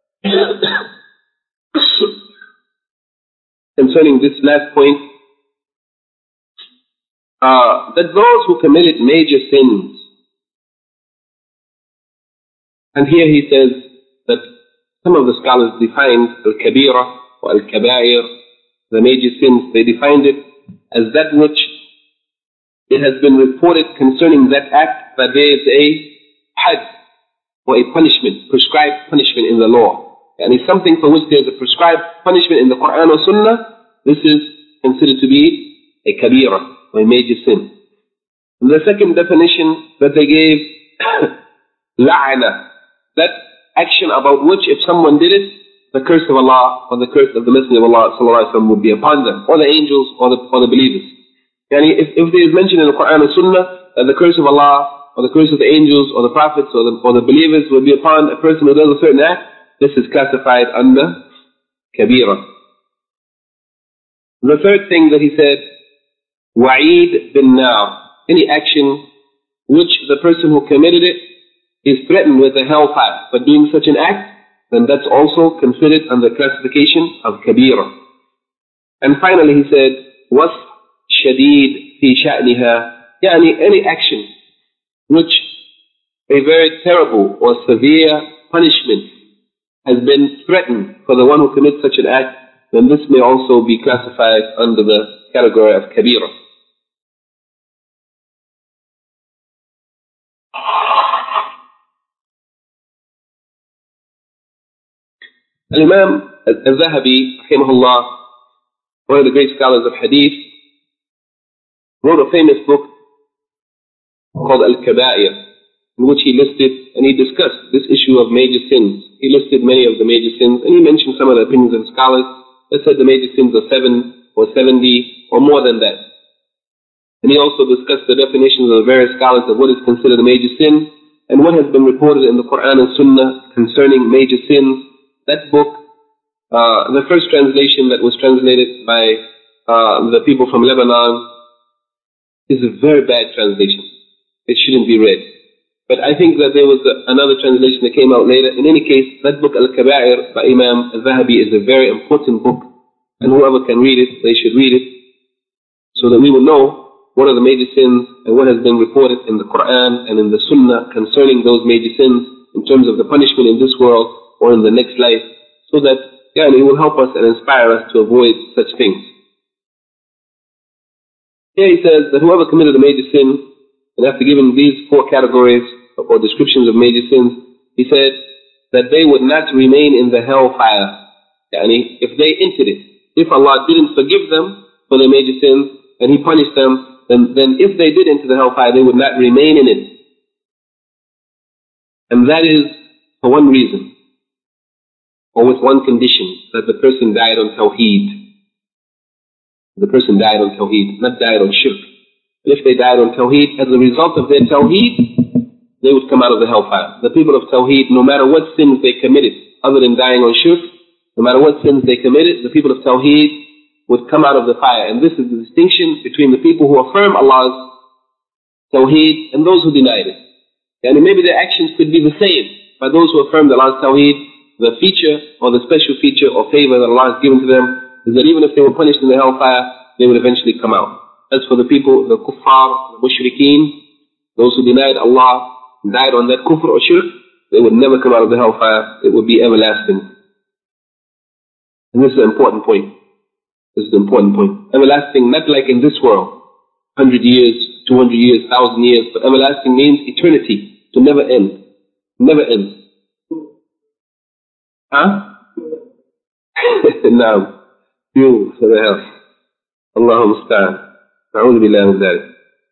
concerning this last point, uh, that those who committed major sins, and here he says that some of the scholars defined al-kabira or al-kabair, the major sins, they defined it as that which it has been reported concerning that act that there is a had or a punishment, prescribed punishment in the law. And it's something for which there is a prescribed punishment in the Quran or Sunnah, this is considered to be a kabira or a major sin. The second definition that they gave, la'ana, that action about which if someone did it, the curse of Allah or the curse of the Messenger of Allah sallallahu alaihi wasallam would be upon them, or the angels or the, or the believers. Yani if, if there is mentioned in the Quran and Sunnah that the curse of Allah or the curse of the angels or the prophets or the, or the believers will be upon a person who does a certain act, this is classified under kabira. The third thing that he said, wa'id bin nar, any action which the person who committed it is threatened with the hellfire for doing such an act, then that's also considered under classification of kabira. And finally he said, was shadid fi sha'niha, yani any action which a very terrible or severe punishment has been threatened for the one who commits such an act, then this may also be classified under the category of kabira. Al-Imam al-Zahabi, rahimahullah, one of the great scholars of hadith, wrote a famous book called Al-Kaba'ir, in which he listed and he discussed this issue of major sins. He listed many of the major sins, and he mentioned some of the opinions of scholars that said the major sins are seven or seventy or more than that. And he also discussed the definitions of the various scholars of what is considered a major sin and what has been reported in the Quran and Sunnah concerning major sins. That book, uh, the first translation that was translated by uh, the people from Lebanon, is a very bad translation. It shouldn't be read. But I think that there was a, another translation that came out later. In any case, that book, Al-Kaba'ir by Imam al-Zahabi, is a very important book. And whoever can read it, they should read it, so that we will know what are the major sins and what has been reported in the Quran and in the Sunnah concerning those major sins in terms of the punishment in this world or in the next life, so that yeah, it will help us and inspire us to avoid such things. Here he says that whoever committed a major sin, and after giving these four categories or descriptions of major sins, he said that they would not remain in the hellfire. Yani, if they entered it, if Allah didn't forgive them for their major sins and He punished them, then, then if they did enter the hellfire, they would not remain in it. And that is for one reason, or with one condition, that the person died on Tawheed. The person died on Tawheed, not died on Shirk. If they died on Tawheed, as a result of their Tawheed, they would come out of the hellfire. The people of Tawheed, no matter what sins they committed, other than dying on Shirk, no matter what sins they committed, the people of Tawheed would come out of the fire. And this is the distinction between the people who affirm Allah's Tawheed and those who denied it. And maybe their actions could be the same. By those who affirm Allah's Tawheed, the feature or the special feature or favor that Allah has given to them is that even if they were punished in the hellfire, they would eventually come out. As for the people, the kuffar, the mushrikeen, those who denied Allah, died on that kufr or shirk, they would never come out of the hellfire. It would be everlasting. And this is an important point. This is an important point. Everlasting, not like in this world, one hundred years, two hundred years, one thousand years, but everlasting means eternity, to never end. Never end. Huh? No. You, for the hell. Allahumma musta'an. Na'udhu billahi min dhalik.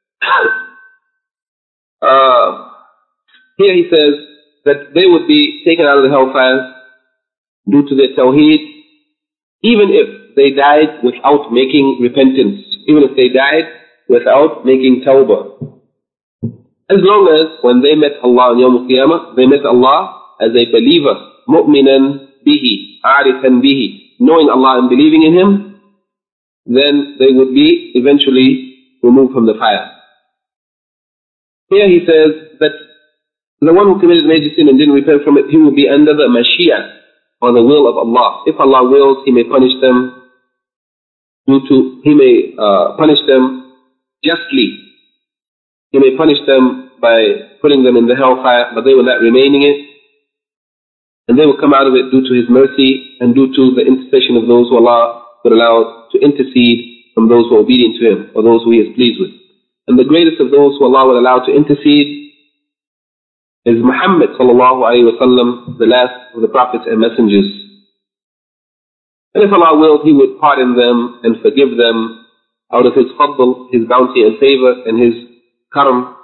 Uh, here he says that they would be taken out of the hellfire due to their tawheed, even if they died without making repentance, even if they died without making tawbah. As long as when they met Allah on Yawm al-Qiyamah, they met Allah as a believer, mu'minan bihi, arifan bihi, knowing Allah and believing in Him, then they would be eventually removed from the fire. Here he says that the one who committed major sin and didn't repent from it, he will be under the mashiyah, or the will of Allah. If Allah wills, He may punish them due to, He may uh, punish them justly. He may punish them by putting them in the hellfire, but they will not remain in it. And they will come out of it due to His mercy and due to the intercession of those who Allah would allow to intercede from those who are obedient to Him, or those who He is pleased with. And the greatest of those who Allah would allow to intercede is Muhammad sallallahu alayhi wa sallam, the last of the prophets and messengers. And if Allah willed, He would pardon them and forgive them out of His fadl, His bounty and favor, and His karam,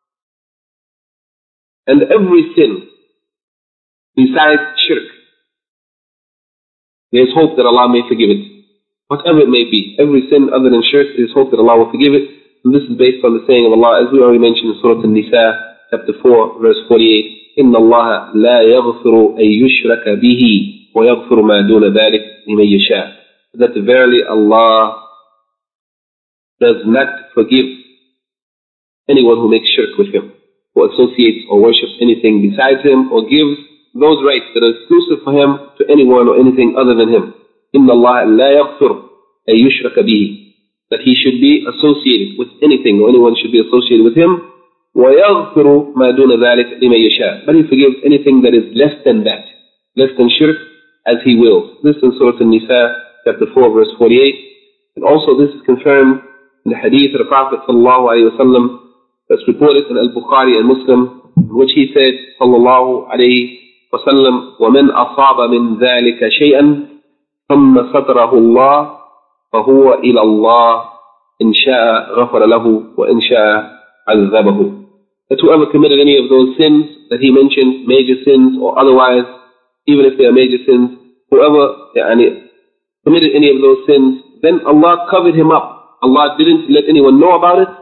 and every sin besides shirk, there is hope that Allah may forgive it. Whatever it may be, every sin other than shirk, there is hope that Allah will forgive it. And this is based on the saying of Allah, as we already mentioned in Surah An-Nisa, chapter four, verse forty-eight. إِنَّ اللَّهَ لَا يَغْفِرُ أَن يُشْرَكَ بِهِ وَيَغْفِرُ مَا دُونَ ذَلِكَ لِمَن يَشَاءُ. That verily Allah does not forgive anyone who makes shirk with Him, who associates or worships anything besides Him, or gives those rights that are exclusive for Him to anyone or anything other than Him. إِنَّ اللَّهَ لَا يَغْفِرُ أَن يُشْرَكَ بِهِ. That He should be associated with anything, or anyone should be associated with Him. وَيَغْفِرُ مَا دُونَ ذَلِكَ لِمَن يَشَاءُ. But He forgives anything that is less than that, less than shirk, as He wills. This is Surah An-Nisa, chapter four, verse forty-eight. And also this is confirmed in the hadith of the Prophet sallallahu alayhi wa sallam, that's reported in Al-Bukhari and Muslim, in which he said, sallallahu alayhi wa sallam, وَمَنْ أَصَابَ مِنْ ذَلِكَ شَيْئًا ثُمَّ سَتَرَهُ اللَّهُ فَهُوَ إِلَى اللَّهِ إِنْ شَاءَ غَفَرَ لَهُ وَإِنْ شَاءَ عَذَّبَهُ. That whoever committed any of those sins that he mentioned, major sins or otherwise, even if they are major sins, whoever yani, committed any of those sins, then Allah covered him up. Allah didn't let anyone know about it.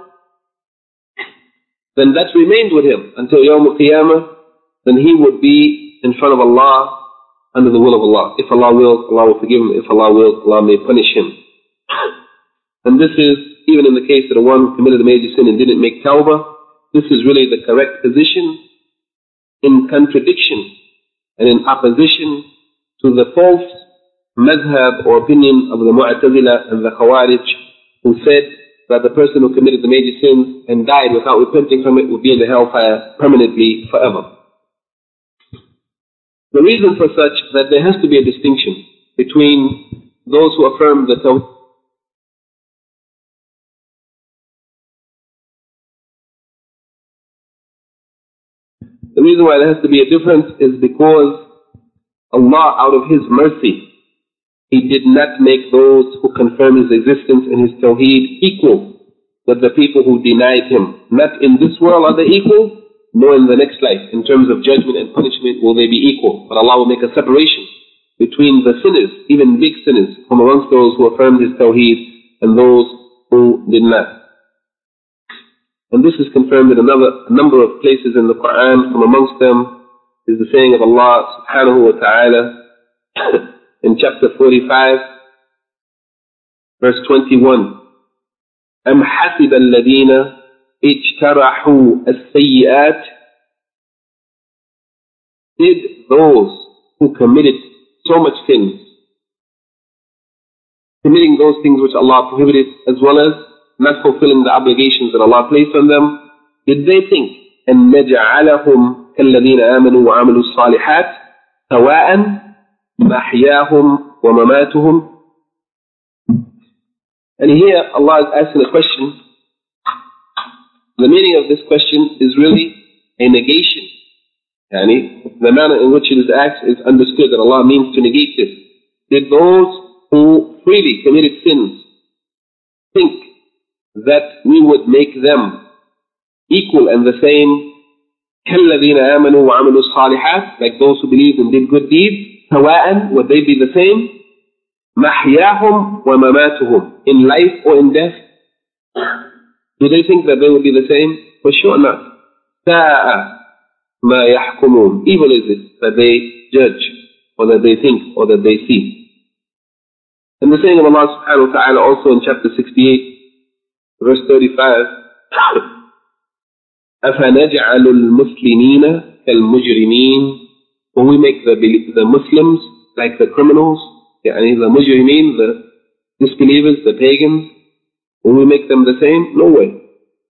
Then that remained with him until Yawm al-Qiyamah. Then he would be in front of Allah under the will of Allah. If Allah wills, Allah will forgive him. If Allah wills, Allah may punish him. And this is even in the case of the one who committed a major sin and didn't make tawbah. This is really the correct position, in contradiction and in opposition to the false madhab or opinion of the Mu'tazila and the Khawarij, who said that the person who committed the major sins and died without repenting from it would be in the hellfire permanently forever. The reason for such is that there has to be a distinction between those who affirm the Tawhid. The reason why there has to be a difference is because Allah, out of His mercy, He did not make those who confirm His existence and His Tawheed equal with the people who denied Him. Not in this world are they equal, nor in the next life. In terms of judgment and punishment will they be equal. But Allah will make a separation between the sinners, even big sinners, from amongst those who affirmed His Tawheed and those who did not. And this is confirmed in another number of places in the Quran. From amongst them is the saying of Allah subhanahu wa ta'ala in chapter forty-five, verse twenty-one. أَمْ حَسِبَ الَّذِينَ اجْتَرَحُوا السَّيِّئَاتِ. Did those who committed so much sins, committing those things which Allah prohibited, as well as not fulfilling the obligations that Allah placed on them, did they think أَن نَجْعَلَهُمْ كَالَّذِينَ آمَنُوا وَعَمِلُوا الصَّالِحَاتِ سَوَاءً مَحْيَاهُمْ وَمَمَاتُهُمْ. And here Allah is asking a question. The meaning of this question is really a negation. Yani, the manner in which it is asked is understood that Allah means to negate this. Did those who freely committed sins think that we would make them equal and the same, كَالَّذِينَ آمَنُوا وَعَمِلُوا الصَّالِحَاتِ, like those who believed and did good deeds, سَوَاءً, would they be the same? مَحْيَاهُمْ وَمَمَاتُهُمْ, in life or in death? Do they think that they would be the same? For sure not. سَاءَ مَا يَحْكُمُونَ. Evil is it that they judge, or that they think, or that they see. And the saying of Allah subhanahu wa ta'ala also in chapter sixty-eight, verse thirty-five, أَفَنَجْعَلُ الْمُسْلِمِينَ كَالْمُجْرِمِينَ. Will we make the, the Muslims like the criminals? Yani the mujrimeen, the disbelievers, the pagans, will we make them the same? No way.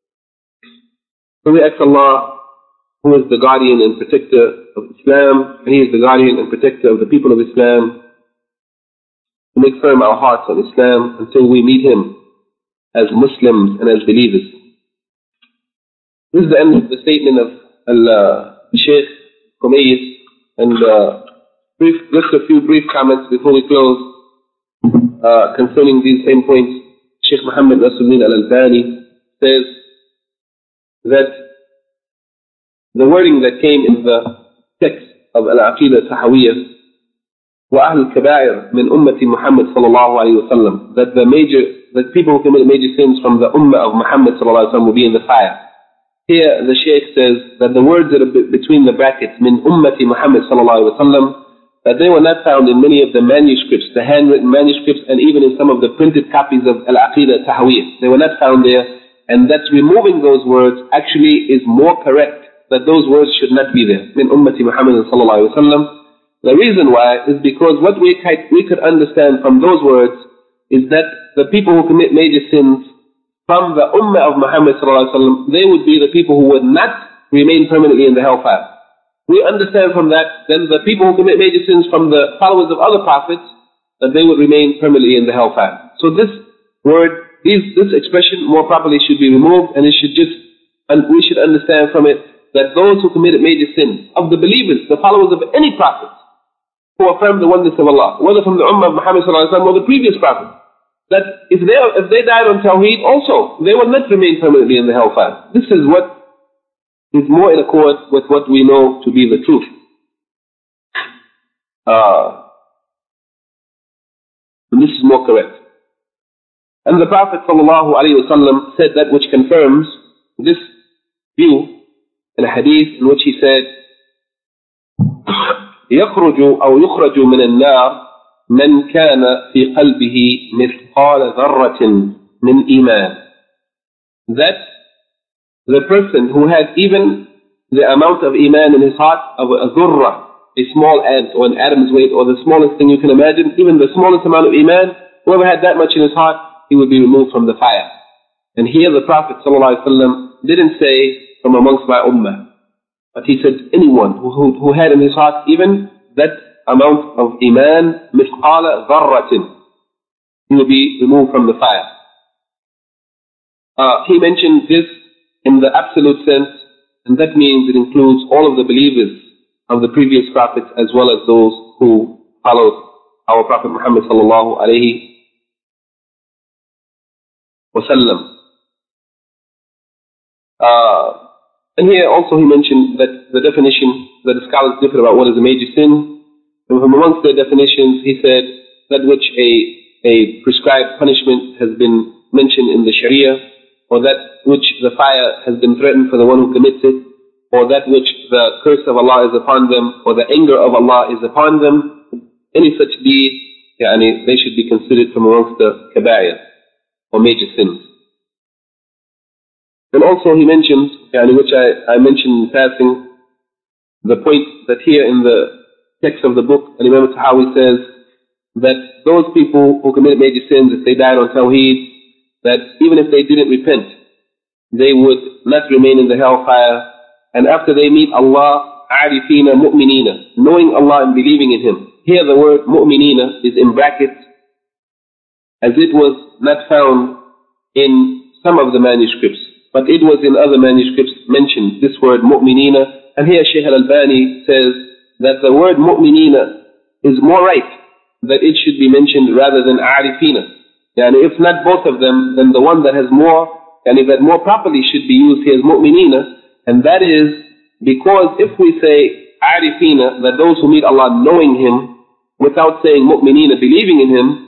So we ask Allah, who is the guardian and protector of Islam, and He is the guardian and protector of the people of Islam, to make firm our hearts on Islam until we meet Him as Muslims and as believers. This is the end of the statement of Al-Shaykh Khumayis, and uh, brief, just a few brief comments before we close uh, concerning these same points. Shaykh Muhammad Nasruddin Al-Albani says, that the wording that came in the text of Al-Aqidah Tahawiyah, وَأَهْلُ الْكَبَائِرِ مِنْ أُمَّةِ Muhammad sallallahu alayhi wa sallam, that the major, that people who commit major sins from the ummah of Muhammad sallallahu alayhi wa sallam will be in the fire. Here the Shaykh says that the words that are between the brackets, مِنْ أُمَّةِ Muhammad sallallahu alayhi wa sallam, that they were not found in many of the manuscripts, the handwritten manuscripts, and even in some of the printed copies of Al-Aqidah Tahawiyah. They were not found there, and that's removing those words actually is more correct, that those words should not be there. مِنْ أُمَّةِ Muhammad sallallahu alayhi wa sallam. The reason why is because what we, we could understand from those words is that the people who commit major sins from the ummah of Muhammad sallallahu alaihi wasallam, they would be the people who would not remain permanently in the hellfire. We understand from that then the people who commit major sins from the followers of other prophets, that they would remain permanently in the hellfire. So this word, these, this expression more properly should be removed, and it should just, and we should understand from it that those who committed major sins, of the believers, the followers of any prophet, who affirm the oneness of Allah, whether from the ummah of Muhammad sallallahu alaihi wasallam or the previous prophet, that if they if they died on Tawheed also, they will not remain permanently in the hellfire. This is what is more in accord with what we know to be the truth. Uh, and this is more correct. And the Prophet sallallahu alaihi wasallam said that which confirms this view in a hadith in which he said, يخرج أو يخرج من النار من كان في قلبه مثقال ذرة من إيمان. That the person who has even the amount of Iman in his heart of a dhurra, a small ant or an atom's weight or the smallest thing you can imagine, even the smallest amount of Iman, whoever had that much in his heart, he would be removed from the fire. And here the Prophet ﷺ didn't say from amongst my ummah, but he said anyone who, who, who had in his heart even that amount of Iman, mithqala dharratin, he will be removed from the fire. Uh, he mentioned this in the absolute sense, and that means it includes all of the believers of the previous prophets as well as those who followed our Prophet Muhammad sallallahu alayhi wa sallam. Uh, And here also he mentioned that the definition, that the scholars differ about what is a major sin. And from amongst their definitions, he said that which a, a prescribed punishment has been mentioned in the Sharia, or that which the fire has been threatened for the one who commits it, or that which the curse of Allah is upon them, or the anger of Allah is upon them. Any such deed, yani, they should be considered from amongst the kaba'ir, or major sins. And also he mentions, which I, I mentioned in passing, the point that here in the text of the book, Imam Tahawi says that those people who commit major sins, if they died on Tawheed, that even if they didn't repent, they would not remain in the hellfire. And after they meet Allah, arifina mu'minina, knowing Allah and believing in Him. Here the word mu'minina is in brackets, as it was not found in some of the manuscripts, but it was in other manuscripts mentioned, this word mu'minina. And here Shaykh Al-Albani says that the word mu'minina is more right, that it should be mentioned rather than arifina. And if not both of them, then the one that has more, and that more properly should be used here is mu'minina. And that is because if we say arifina, that those who meet Allah knowing Him, without saying mu'minina, believing in Him,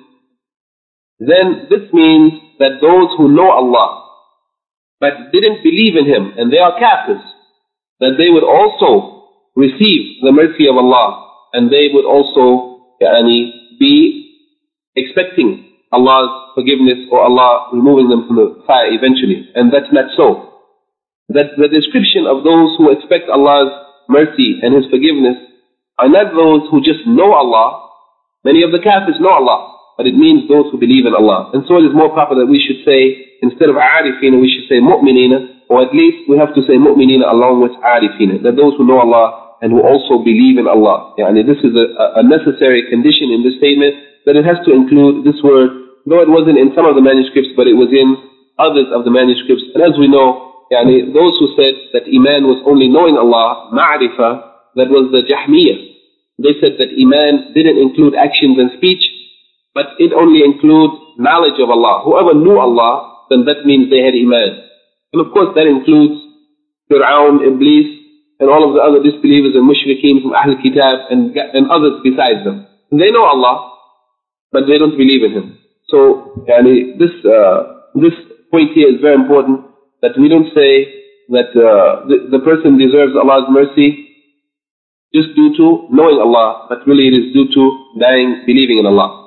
then this means that those who know Allah, but didn't believe in Him, and they are kafirs, that they would also receive the mercy of Allah, and they would also yani, be expecting Allah's forgiveness or Allah removing them from the fire eventually. And that's not so. That the description of those who expect Allah's mercy and His forgiveness are not those who just know Allah. Many of the kafirs know Allah, but it means those who believe in Allah. And so it is more proper that we should say, instead of arifina, we should say mu'minina, or at least we have to say mu'minina along with arifina, that those who know Allah and who also believe in Allah. Yani this is a, a necessary condition in this statement, that it has to include this word, though it wasn't in some of the manuscripts, but it was in others of the manuscripts. And as we know, yani those who said that Iman was only knowing Allah, ma'rifah, that was the Jahmiyyah. They said that Iman didn't include actions and speech, but it only includes knowledge of Allah. Whoever knew Allah, then that means they had Iman. And of course that includes Fir'aun, Iblis, and all of the other disbelievers and mushrikeen from Ahl Kitab and, and others besides them. And they know Allah, but they don't believe in Him. So, yani, this, uh, this point here is very important, that we don't say that uh, the, the person deserves Allah's mercy just due to knowing Allah, but really it is due to dying believing in Allah.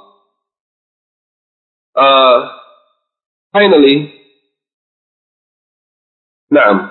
Uh, finally, Naam.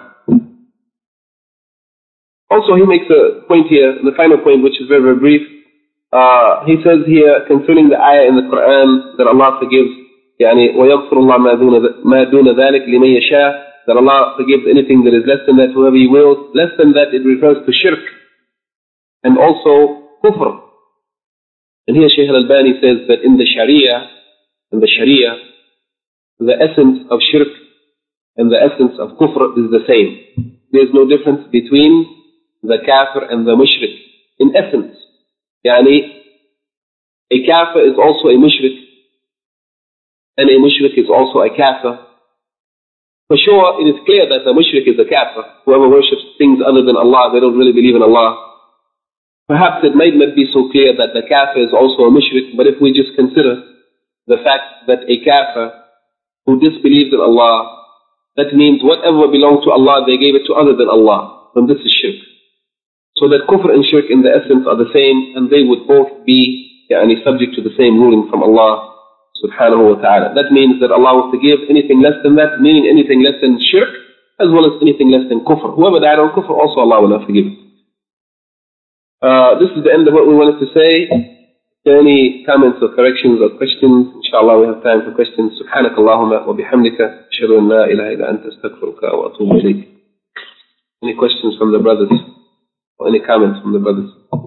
Also, he makes a point here, the final point, which is very, very brief. Uh, he says here concerning the ayah in the Quran that Allah forgives, يعني وَيَغْفِرُ اللَّهُ مَا دُونَ ذَلِكَ لِمَنْ يَشَاءُ, that Allah forgives anything that is less than that whoever He wills. Less than that, it refers to shirk and also kufr. And here Shaykh al-Albani says that in the Sharia, in the Sharia, the essence of shirk and the essence of kufr is the same. There is no difference between the kafir and the mushrik in essence. Yani, a kafir is also a mushrik, and a mushrik is also a kafir. For sure, it is clear that the mushrik is a kafir. Whoever worships things other than Allah, they don't really believe in Allah. Perhaps it might not be so clear that the kafir is also a mushrik, but if we just consider the fact that a kafir who disbelieves in Allah, that means whatever belonged to Allah, they gave it to other than Allah. And this is shirk. So that kufr and shirk in the essence are the same, and they would both be yani, subject to the same ruling from Allah subhanahu wa ta'ala. That means that Allah will forgive anything less than that, meaning anything less than shirk, as well as anything less than kufr. Whoever died on kufr, also Allah will not forgive. Uh, this is the end of what we wanted to say. If there are any comments or corrections or questions, inshallah we have time for questions. سبحانك اللهم وبحمدك أشهد أن لا إله إلا أنت أستغفرك وأتوب إليك. Any questions from the brothers? Or any comments from the brothers?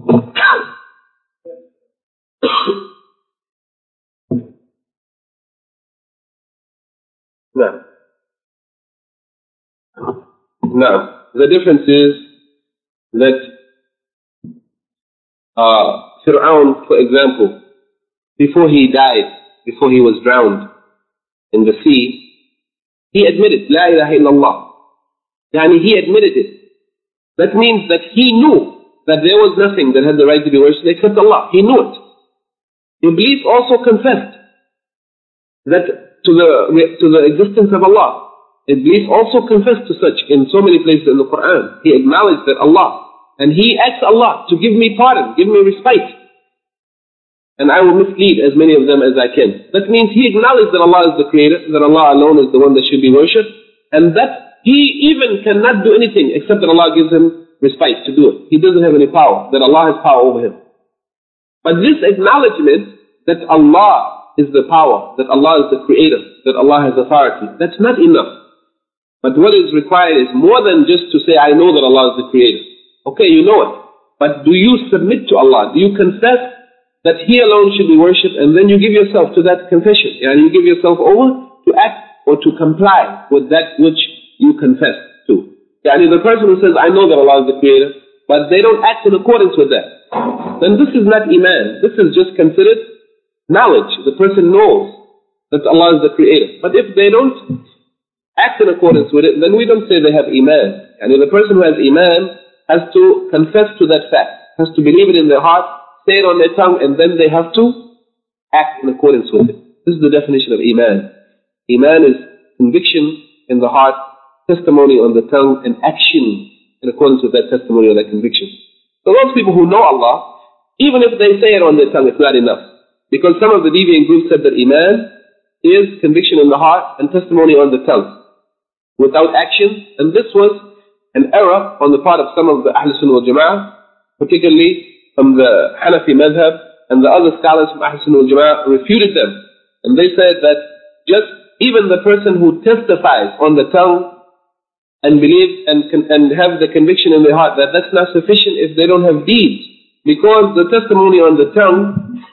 No. No. The difference is that uh, Fir'aun, for example, before he died, before he was drowned in the sea, he admitted, La ilaha illallah. Yani he admitted it. That means that he knew that there was nothing that had the right to be worshipped except Allah. He knew it. Iblis also confessed that to the, to the existence of Allah. Iblis also confessed to such in so many places in the Quran. He acknowledged that Allah, and he asked Allah to give me pardon, give me respite, and I will mislead as many of them as I can. That means he acknowledged that Allah is the creator, that Allah alone is the one that should be worshipped, and that he even cannot do anything except that Allah gives him respite to do it. He doesn't have any power, that Allah has power over him. But this acknowledgement that Allah is the power, that Allah is the creator, that Allah has authority, that's not enough. But what is required is more than just to say, I know that Allah is the creator. Okay, you know it. But do you submit to Allah? Do you confess that He alone should be worshipped, and then you give yourself to that confession, and you give yourself over to act or to comply with that which you confess to. Yani the person who says, I know that Allah is the creator, but they don't act in accordance with that, then this is not Iman. This is just considered knowledge. The person knows that Allah is the creator. But if they don't act in accordance with it, then we don't say they have Iman. Yani the person who has Iman has to confess to that fact, has to believe it in their heart, say it on their tongue, and then they have to act in accordance with it. This is the definition of Iman. Iman is conviction in the heart, testimony on the tongue, and action in accordance with that testimony or that conviction. So those people who know Allah, even if they say it on their tongue, it's not enough. Because some of the deviant groups said that Iman is conviction in the heart and testimony on the tongue, without action. And this was an error on the part of some of the Ahl Sunnah wal Jama'ah, particularly from the Hanafi madhab, and the other scholars from Ahl Sunnah wal Jama'ah refuted them. And they said that just even the person who testifies on the tongue and believe and, and have the conviction in their heart, that that's not sufficient if they don't have deeds. Because the testimony on the tongue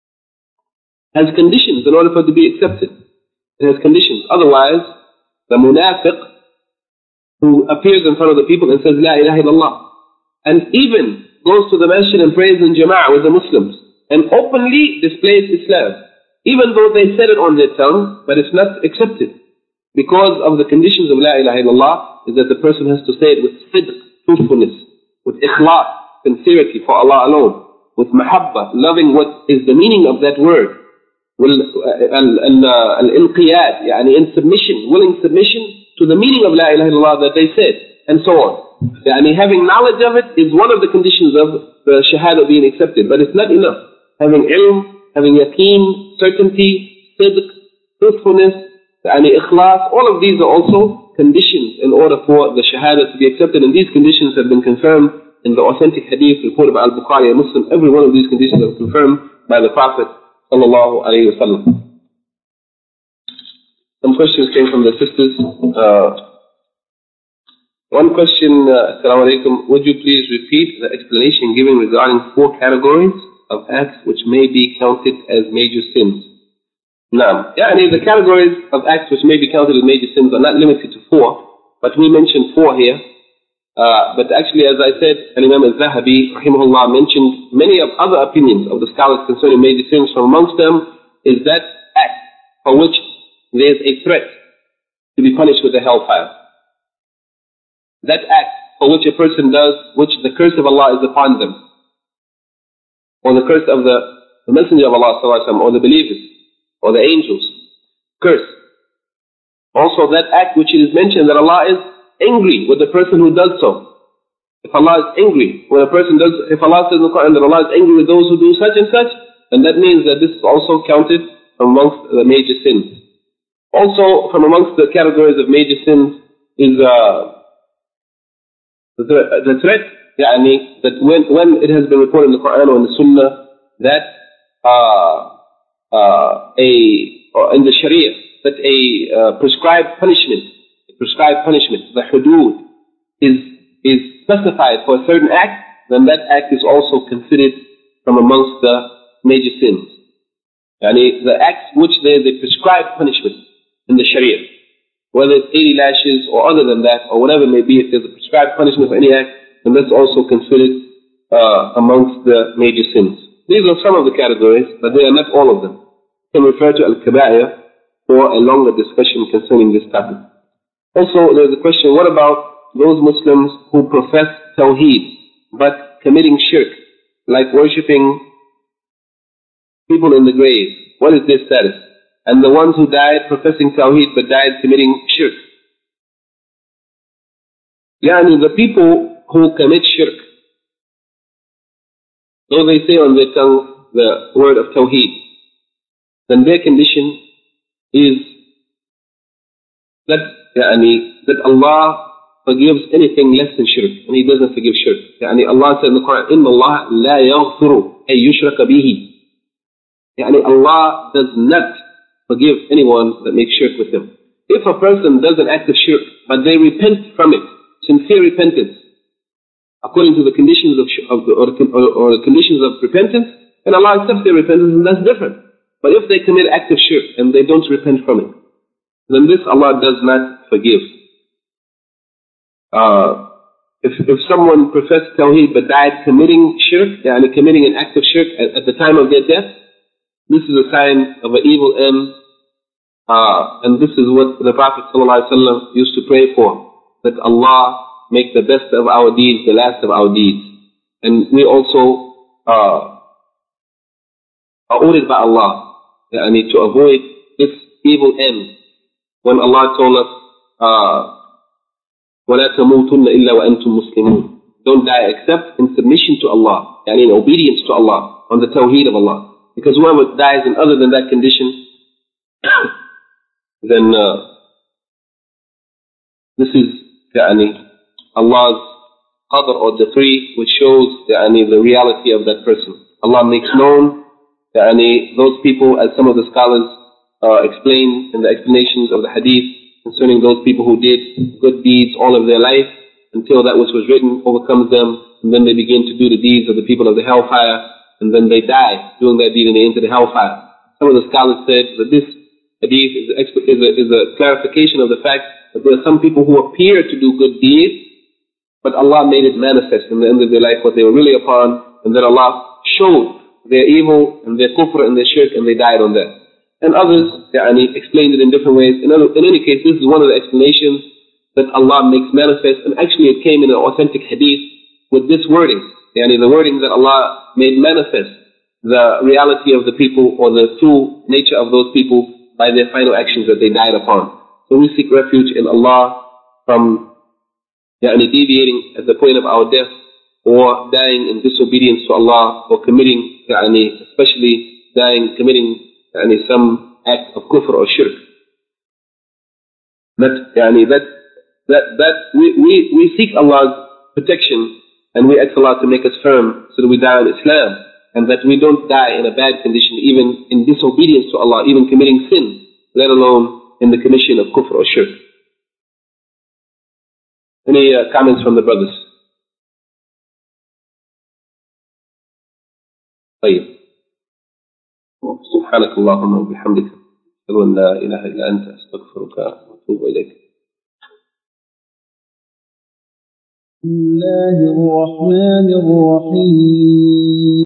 has conditions in order for it to be accepted. It has conditions. Otherwise, the munafiq who appears in front of the people and says, La ilaha illallah, and even goes to the masjid and prays in jama'ah with the Muslims, and openly displays Islam, even though they said it on their tongue, but it's not accepted because of the conditions of La ilaha illallah, is that the person has to say it with sidq, truthfulness, with ikhlas, sincerity for Allah alone, with mahabba, loving what is the meaning of that word, al-inqiyad, yani in submission, willing submission to the meaning of La ilaha illallah that they said, and so on. Yani having knowledge of it is one of the conditions of the shahada being accepted, but it's not enough. Having ilm, having yaqeen, certainty, sidq, truthfulness, yani ikhlas, all of these are also conditions in order for the shahada to be accepted, and these conditions have been confirmed in the authentic hadith reported by Al-Bukhari and Muslim. Every one of these conditions are confirmed by the Prophet sallallahu alayhi wa sallam. Some questions came from the sisters. Uh, one question, uh, Assalamu alaikum, would you please repeat the explanation given regarding four categories of acts which may be counted as major sins? Now, yeah, the categories of acts which may be counted as major sins are not limited to four, but we mentioned four here. Uh, but actually, as I said, Imam al-Zahabi, rahimahullah, mentioned many of other opinions of the scholars concerning major sins. From amongst them is that act for which there is a threat to be punished with the hellfire. That act for which a person does, which the curse of Allah is upon them, or the curse of the, the Messenger of Allah sallallahu alaihi wasallam, or the believers, or the angels, curse. Also that act which it is mentioned that Allah is angry with the person who does so. If Allah is angry when a person does, if Allah says in the Quran that Allah is angry with those who do such and such, then that means that this is also counted amongst the major sins. Also, from amongst the categories of major sins is uh, the, the threat, yani, that when, when it has been reported in the Quran or in the Sunnah that uh, uh, a, or in the Sharia, that a uh, prescribed punishment prescribed punishment, the hudud, is, is specified for a certain act, then that act is also considered from amongst the major sins. Yani the acts which there is a prescribed punishment in the Sharia, whether it's eighty lashes or other than that, or whatever it may be, if there's a prescribed punishment for any act, then that's also considered uh, amongst the major sins. These are some of the categories, but they are not all of them. You can refer to Al-Kaba'ir for a longer discussion concerning this topic. Also, there's a question, what about those Muslims who profess Tawheed, but committing shirk, like worshipping people in the grave? What is their status? And the ones who died professing Tawheed, but died committing shirk. Yani the people who commit shirk, though they say on their tongue the word of Tawheed, then their condition is that Yani, that Allah forgives anything less than shirk, and He doesn't forgive shirk. Yani Allah said in the Quran, إِنَّ اللَّهَ لَا يَغْفِرُ أَن يُشْرَكَ بِهِ. Yani Allah does not forgive anyone that makes shirk with Him. If a person does an act of shirk, but they repent from it, sincere repentance, according to the conditions of, of the, or, or, or the conditions of repentance, then Allah accepts their repentance, and that's different. But if they commit act of shirk and they don't repent from it, then this Allah does not forgive. Uh, if, if someone professed Tawheed but died committing shirk, yani committing an act of shirk at, at the time of their death, this is a sign of an evil end, uh, and this is what the Prophet ﷺ used to pray for, that Allah make the best of our deeds the last of our deeds. And we also uh, are ordered by Allah yani, to avoid this evil end. When Allah told us, وَلَا تَمُوتُنَّ إِلَّا وَأَنْتُمْ مُسْلِمُونَ, don't die except in submission to Allah, yani in obedience to Allah, on the Tawheed of Allah. Because whoever dies in other than that condition, then uh, this is yani, Allah's qadr or decree, which shows yani, the reality of that person. Allah makes known yani, those people, as some of the scholars Uh, explained in the explanations of the hadith concerning those people who did good deeds all of their life until that which was written overcomes them, and then they begin to do the deeds of the people of the hellfire, and then they die doing that deed and they enter the hellfire. Some of the scholars said that this hadith is a, is a, is a clarification of the fact that there are some people who appear to do good deeds, but Allah made it manifest in the end of their life what they were really upon, and that Allah showed their evil and their kufr and their shirk, and they died on that. And others yani, explained it in different ways. In, other, in any case, this is one of the explanations that Allah makes manifest, and actually it came in an authentic hadith with this wording, yani the wording that Allah made manifest the reality of the people or the true nature of those people by their final actions that they died upon. So we seek refuge in Allah from yani, deviating at the point of our death or dying in disobedience to Allah or committing, yani, especially dying committing yani, some act of kufr or shirk. That, yani, that, that, that we, we, we seek Allah's protection and we ask Allah to make us firm so that we die in Islam and that we don't die in a bad condition, even in disobedience to Allah, even committing sin, let alone in the commission of kufr or shirk. Any uh, comments from the brothers? طيب. سبحانك اللهم وبحمدك أشهد أن لا إله إلا أنت أستغفرك وأتوب إليك. بسم الله الرحمن الرحيم